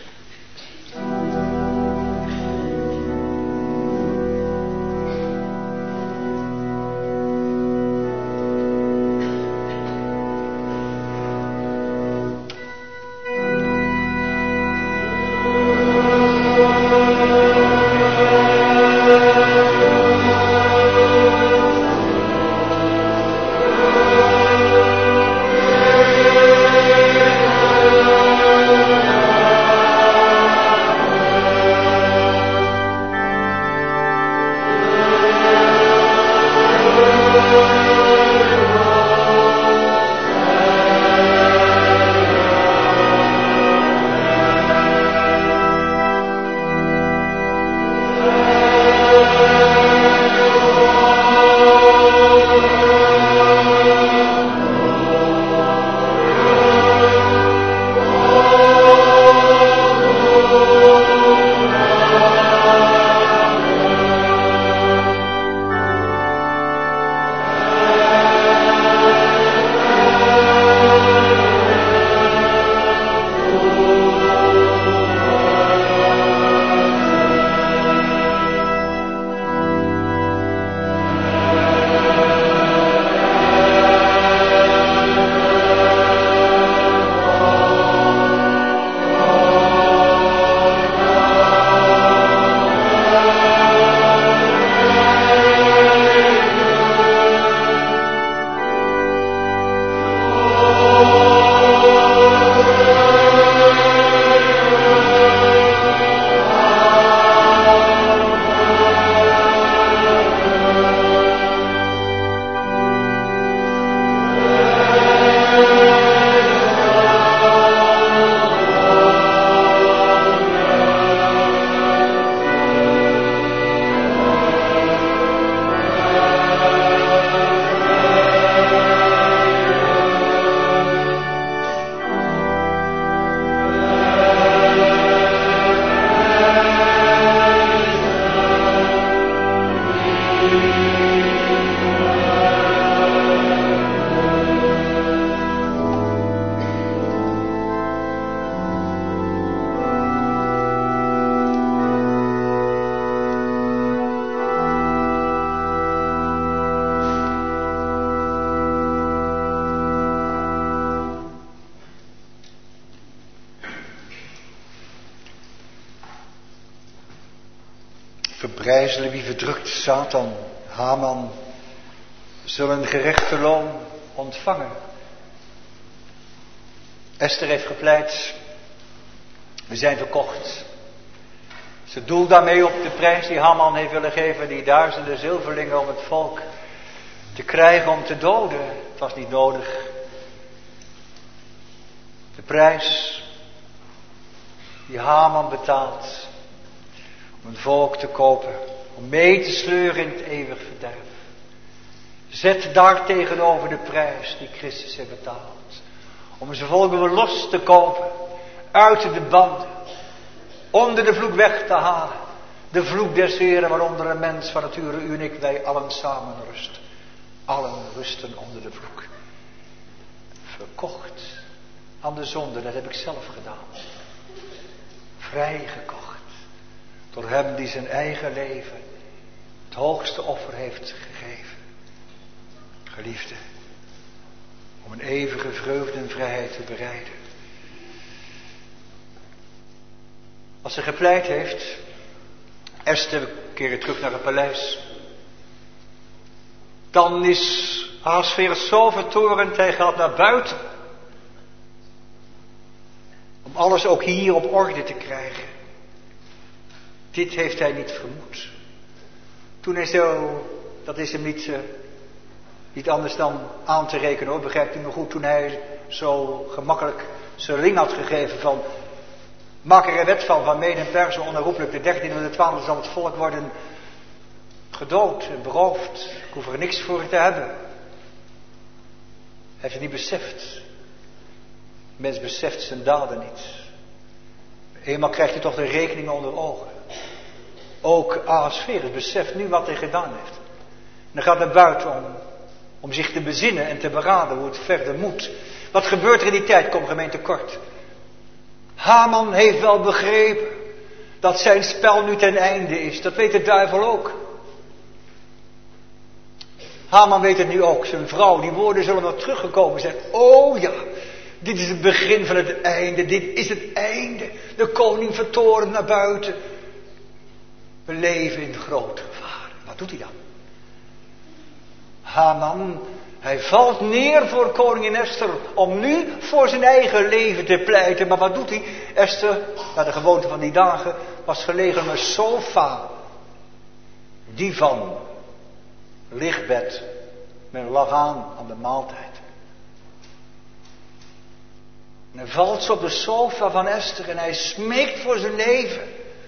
Verbrijzelen wie verdrukt, Satan, Haman, zullen een gerechte loon ontvangen. Esther heeft gepleit, we zijn verkocht. Ze doelt daarmee op de prijs die Haman heeft willen geven, die duizenden zilverlingen om het volk te krijgen om te doden. Het was niet nodig. De prijs die Haman betaalt om een volk te kopen, om mee te sleuren in het eeuwig verderf. Zet daar tegenover de prijs die Christus heeft betaald. Om zijn volk weer los te kopen, uit de banden, onder de vloek weg te halen. De vloek des Heren waaronder een mens van nature, u en ik, wij allen samen rusten. Allen rusten onder de vloek. Verkocht aan de zonde, dat heb ik zelf gedaan. Vrijgekocht. Door hem die zijn eigen leven het hoogste offer heeft gegeven. Geliefde, om een eeuwige vreugde en vrijheid te bereiden. Als ze gepleit heeft, Esther keren terug naar het paleis. Dan is Ahasverus zo vertorend, hij gaat naar buiten. Om alles ook hier op orde te krijgen. Dit heeft hij niet vermoed. Toen hij zo, dat is hem niet, uh, niet anders dan aan te rekenen hoor, begrijpt u me goed. Toen hij zo gemakkelijk zijn ring had gegeven van, maak er een wet van, van Mede en Persen onherroepelijk. De dertiende en de twaalfde zal het volk worden gedood en beroofd. Ik hoef er niks voor te hebben. Hij heeft het niet beseft. Mens beseft zijn daden niet. Eenmaal krijgt hij toch de rekening onder ogen. Ook Ahasverus beseft nu wat hij gedaan heeft. En hij gaat naar buiten om Om zich te bezinnen en te beraden hoe het verder moet. Wat gebeurt er in die tijd? Kom gemeente kort. Haman heeft wel begrepen dat zijn spel nu ten einde is. Dat weet de duivel ook. Haman weet het nu ook. Zijn vrouw, die woorden zullen nog teruggekomen zijn. Oh ja, dit is het begin van het einde. Dit is het einde. De koning vertoornt naar buiten. We leven in groot gevaar. Wat doet hij dan? Haman, hij valt neer voor koningin Esther om nu voor zijn eigen leven te pleiten. Maar wat doet hij? Esther, naar de gewoonte van die dagen, was gelegen op een sofa. Divan, lichtbed, men lag aan aan de maaltijd. En hij valt zo op de sofa van Esther en hij smeekt voor zijn leven.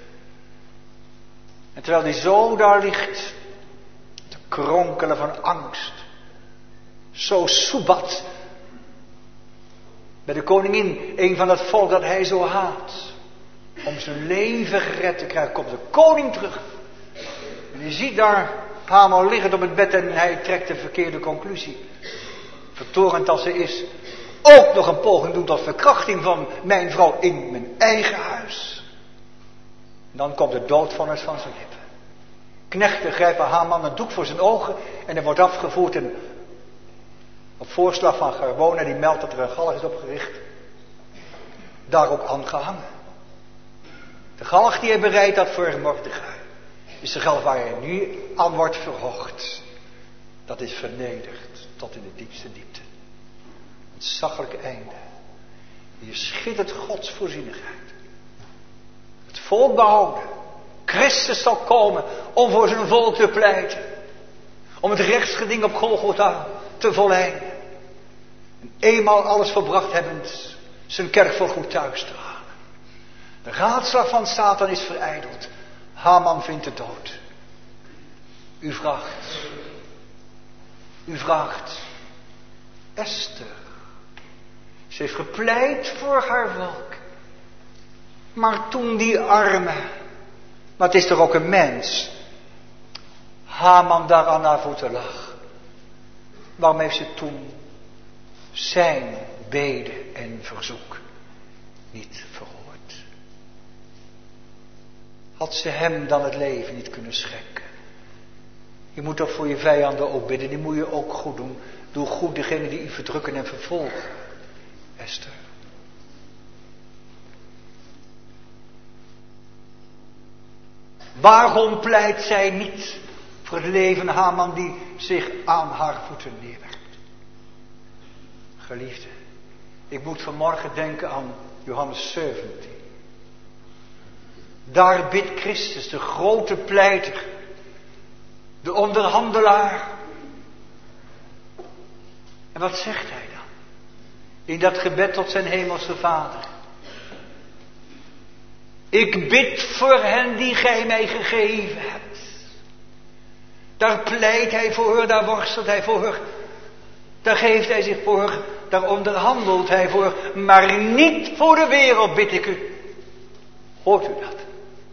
En terwijl hij zo daar ligt, te kronkelen van angst, zo soebat, bij de koningin, een van het volk dat hij zo haat, om zijn leven gered te krijgen, komt de koning terug. En je ziet daar Haman liggend op het bed en hij trekt de verkeerde conclusie. Vertorend als ze is, ook nog een poging doen tot verkrachting van mijn vrouw in mijn eigen huis. En dan komt de doodvonnis van zijn lippen. Knechten grijpen Haman een doek voor zijn ogen en hij wordt afgevoerd en op voorslag van Garwona, die meldt dat er een galg is opgericht, daar ook aan gehangen. De galg die hij bereid had voor Mordechai, is de galg waar hij nu aan wordt verhoogd. Dat is vernederd tot in de diepste diepte. Het zachtelijke einde. Hier schittert Gods voorzienigheid. Het volk behouden. Christus zal komen om voor zijn volk te pleiten. Om het rechtsgeding op Golgotha te volleiden. En eenmaal alles volbracht hebbend, zijn kerk voorgoed thuis te halen. De raadslag van Satan is verijdeld. Haman vindt de dood. U vraagt. U vraagt. Esther. Ze heeft gepleit voor haar volk. Maar toen die arme, maar het is toch ook een mens, Haman daar aan haar voeten lag. Waarom heeft ze toen zijn bede en verzoek niet verhoord? Had ze hem dan het leven niet kunnen schenken? Je moet toch voor je vijanden ook bidden, die moet je ook goed doen. Doe goed degene die u verdrukken en vervolgen. Esther. Waarom pleit zij niet voor het leven Haman die zich aan haar voeten neerwerpt? Geliefde, ik moet vanmorgen denken aan Johannes zeventien. Daar bidt Christus, de grote pleiter, de onderhandelaar. En wat zegt hij dan? In dat gebed tot zijn hemelse Vader. Ik bid voor hen die gij mij gegeven hebt. Daar pleit hij voor, daar worstelt hij voor. Daar geeft hij zich voor, daar onderhandelt hij voor. Maar niet voor de wereld bid ik u. Hoort u dat?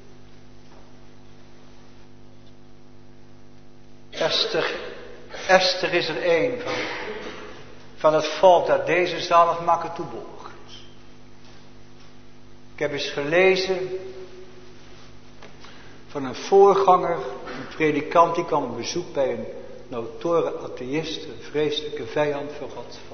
Esther, Esther is er één van, van het volk dat deze zaligmaker toebehoort. Ik heb eens gelezen van een voorganger, een predikant, die kwam op bezoek bij een notoire atheïst, een vreselijke vijand van Gods volk.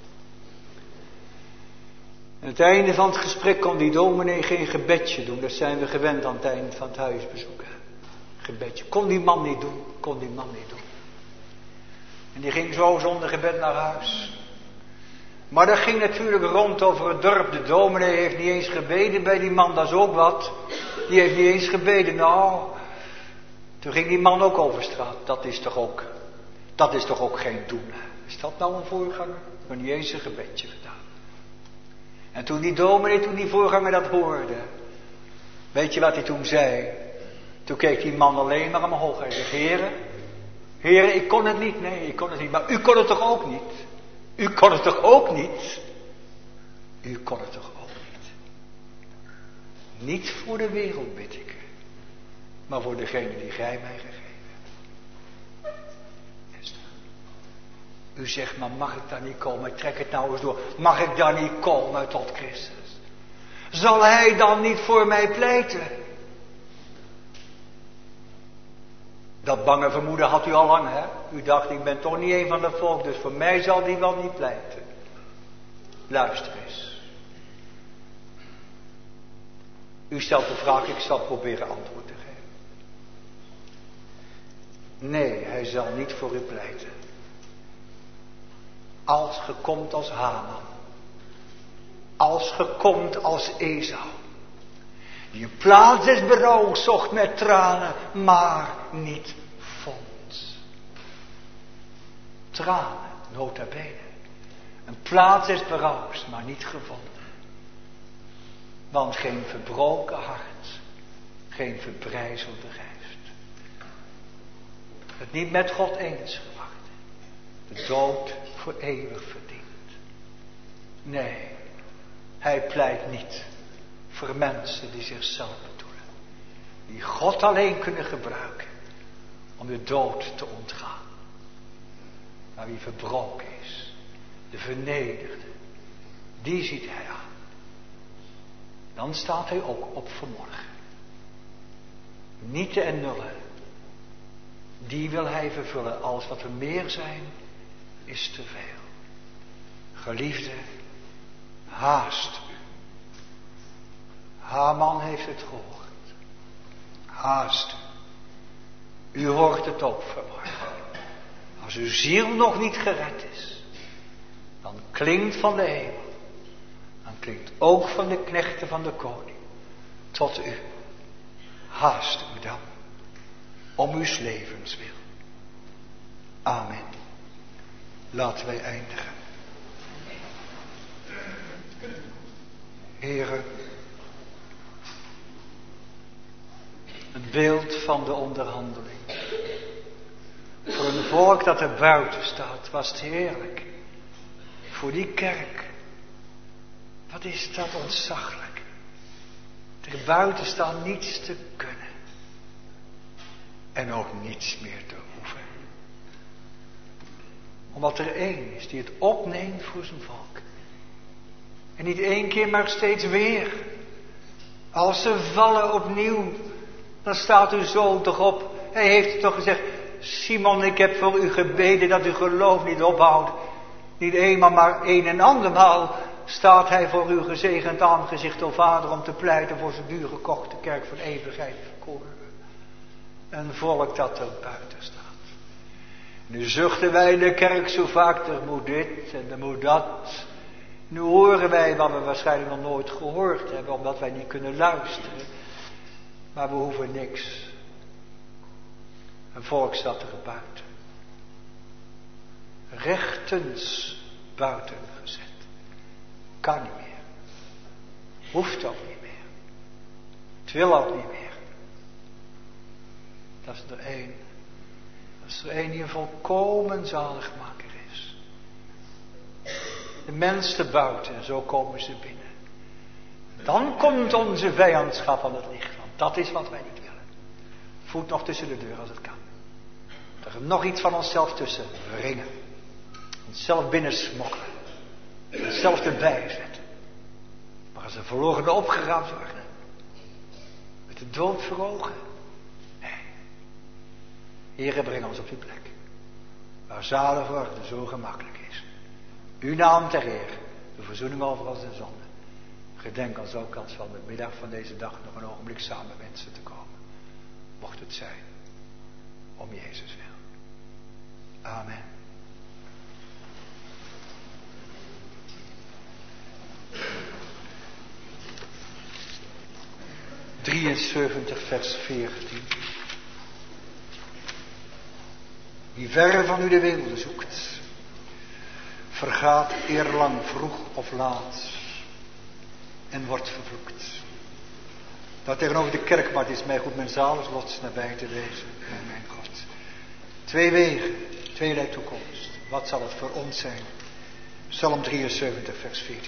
Aan het einde van het gesprek kon die dominee geen gebedje doen, dat zijn we gewend aan het eind van het huisbezoek. Gebedje. Kon die man niet doen, kon die man niet doen. En die ging zo zonder gebed naar huis. Maar dat ging natuurlijk rond over het dorp. De dominee heeft niet eens gebeden bij die man, dat is ook wat. Die heeft niet eens gebeden. Nou, toen ging die man ook over straat. Dat is toch ook, dat is toch ook geen doen. Is dat nou een voorganger? Maar niet eens een gebedje gedaan. En toen die dominee, toen die voorganger dat hoorde, weet je wat hij toen zei? Toen keek die man alleen maar omhoog. Hij zei, heren, heren, ik kon het niet. Nee, ik kon het niet. Maar u kon het toch ook niet? U kon het toch ook niet? U kon het toch ook niet? Niet voor de wereld bid ik, maar voor degene die gij mij gegeven hebt. Esther. U zegt, maar mag ik daar niet komen? Ik trek het nou eens door. Mag ik daar niet komen tot Christus? Zal hij dan niet voor mij pleiten? Dat bange vermoeden had u al lang, hè? U dacht, ik ben toch niet een van het volk, dus voor mij zal die wel niet pleiten. Luister eens. U stelt de vraag, ik zal proberen antwoord te geven. Nee, hij zal niet voor u pleiten. Als ge komt als Haman. Als ge komt als Esau. Die een plaats des berouws zocht met tranen, maar niet vond. Tranen, nota bene. Een plaats des berouws, maar niet gevonden. Want geen verbroken hart, geen verbrijzelde geest. Het niet met God eens geworden. De dood voor eeuwig verdiend. Nee, hij pleit niet voor mensen die zichzelf bedoelen. Die God alleen kunnen gebruiken om de dood te ontgaan. Maar wie verbroken is, de vernederde, die ziet hij aan. Dan staat hij ook op vanmorgen. Nieten en nullen, die wil hij vervullen. Alles wat er meer zijn, is te veel. Geliefde, haast u. Haman heeft het gehoord. Haast u. U hoort het ook vanmorgen. Als uw ziel nog niet gered is, dan klinkt van de hemel. Dan klinkt ook van de knechten van de koning. Tot u. Haast u dan. Om uw levens wil. Amen. Laten wij eindigen. Heren. Een beeld van de onderhandeling. Voor een volk dat er buiten staat, was het heerlijk. Voor die kerk. Wat is dat ontzaglijk. Er buiten staan niets te kunnen. En ook niets meer te hoeven. Omdat er één is die het opneemt voor zijn volk. En niet één keer, maar steeds weer. Als ze vallen opnieuw, dan staat uw zoon toch op. Hij heeft toch gezegd, Simon, ik heb voor u gebeden dat uw geloof niet ophoudt. Niet eenmaal, maar een en andermaal staat hij voor uw gezegend aangezicht, o Vader, om te pleiten voor zijn duur gekochte kerk van eeuwigheid verkoren. Een volk dat er buiten staat. Nu zuchten wij in de kerk zo vaak, er moet dit en er moet dat. Nu horen wij wat we waarschijnlijk nog nooit gehoord hebben, omdat wij niet kunnen luisteren. Maar we hoeven niks. Een volk staat er buiten. Rechtens buiten gezet. Kan niet meer. Hoeft ook niet meer. Het wil ook niet meer. Dat is er één. Dat is er één die een volkomen zaligmaker is. De mens te buiten en zo komen ze binnen. Dan komt onze vijandschap aan het licht. Want dat is wat wij niet willen. Voet nog tussen de deur als het kan. Er nog iets van onszelf tussen wringen. Onszelf binnen smokkelen. Onszelf erbij zetten. Maar als er verloren opgeruimd worden. Met de dood voor ogen. Nee. Heere, breng ons op die plek. Waar zalig worden zo gemakkelijk is. Uw naam ter eer. De verzoening over ons en zonde. Gedenk ons ook als van de middag van deze dag nog een ogenblik samen wensen te komen. Mocht het zijn. Om Jezus wil. Amen. drieënzeventig vers veertien. Wie ver van u de wilde zoekt, vergaat eerlang vroeg of laat en wordt vervloekt. Dat tegenover de kerk, maar het is mij goed mijn zaligslot nabij te wezen, o mijn God. Twee wegen, tweelei toekomst. Wat zal het voor ons zijn? Psalm drieënzeventig vers veertien.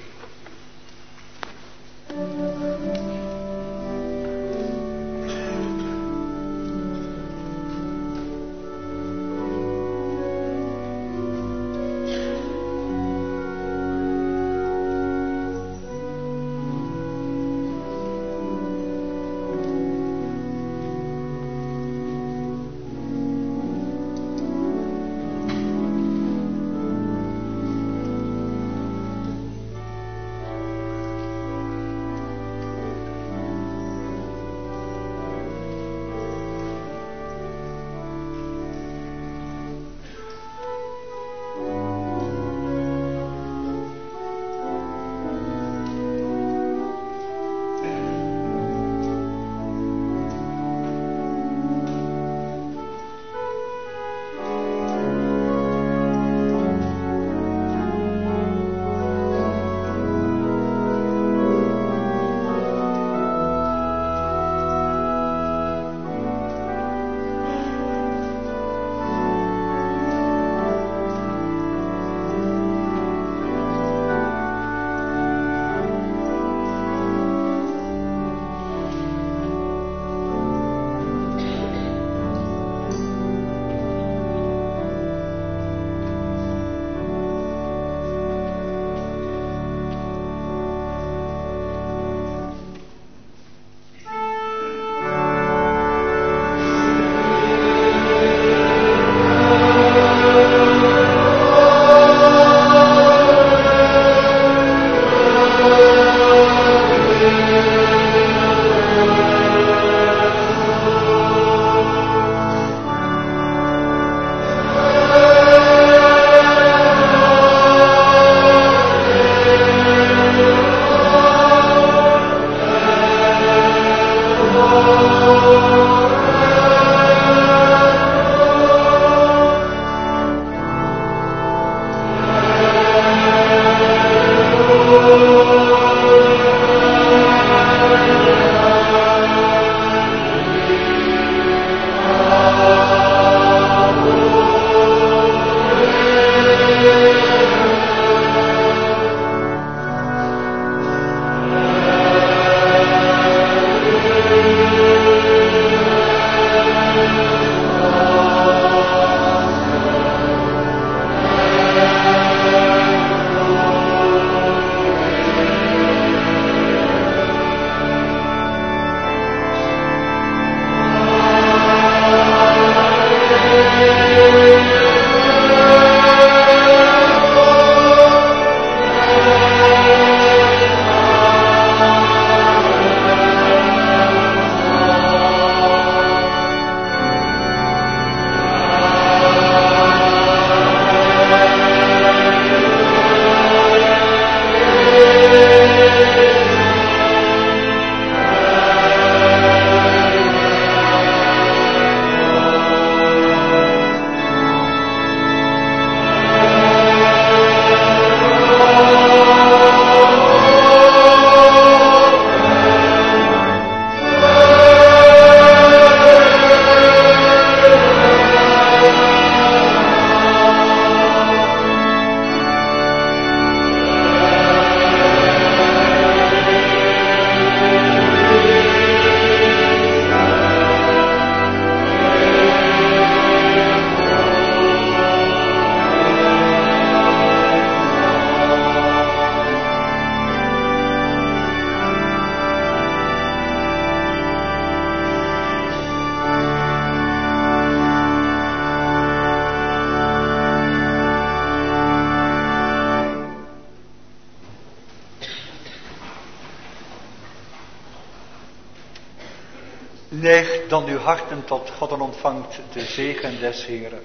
Neigt dan uw harten tot God en ontvangt de zegen des Heeren.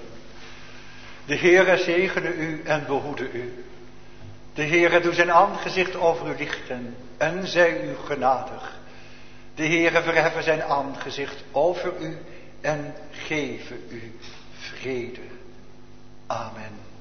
De Heere zegene u en behoede u. De Heere doet zijn aangezicht over u lichten en zij u genadig. De Heere verheffen zijn aangezicht over u en geven u vrede. Amen.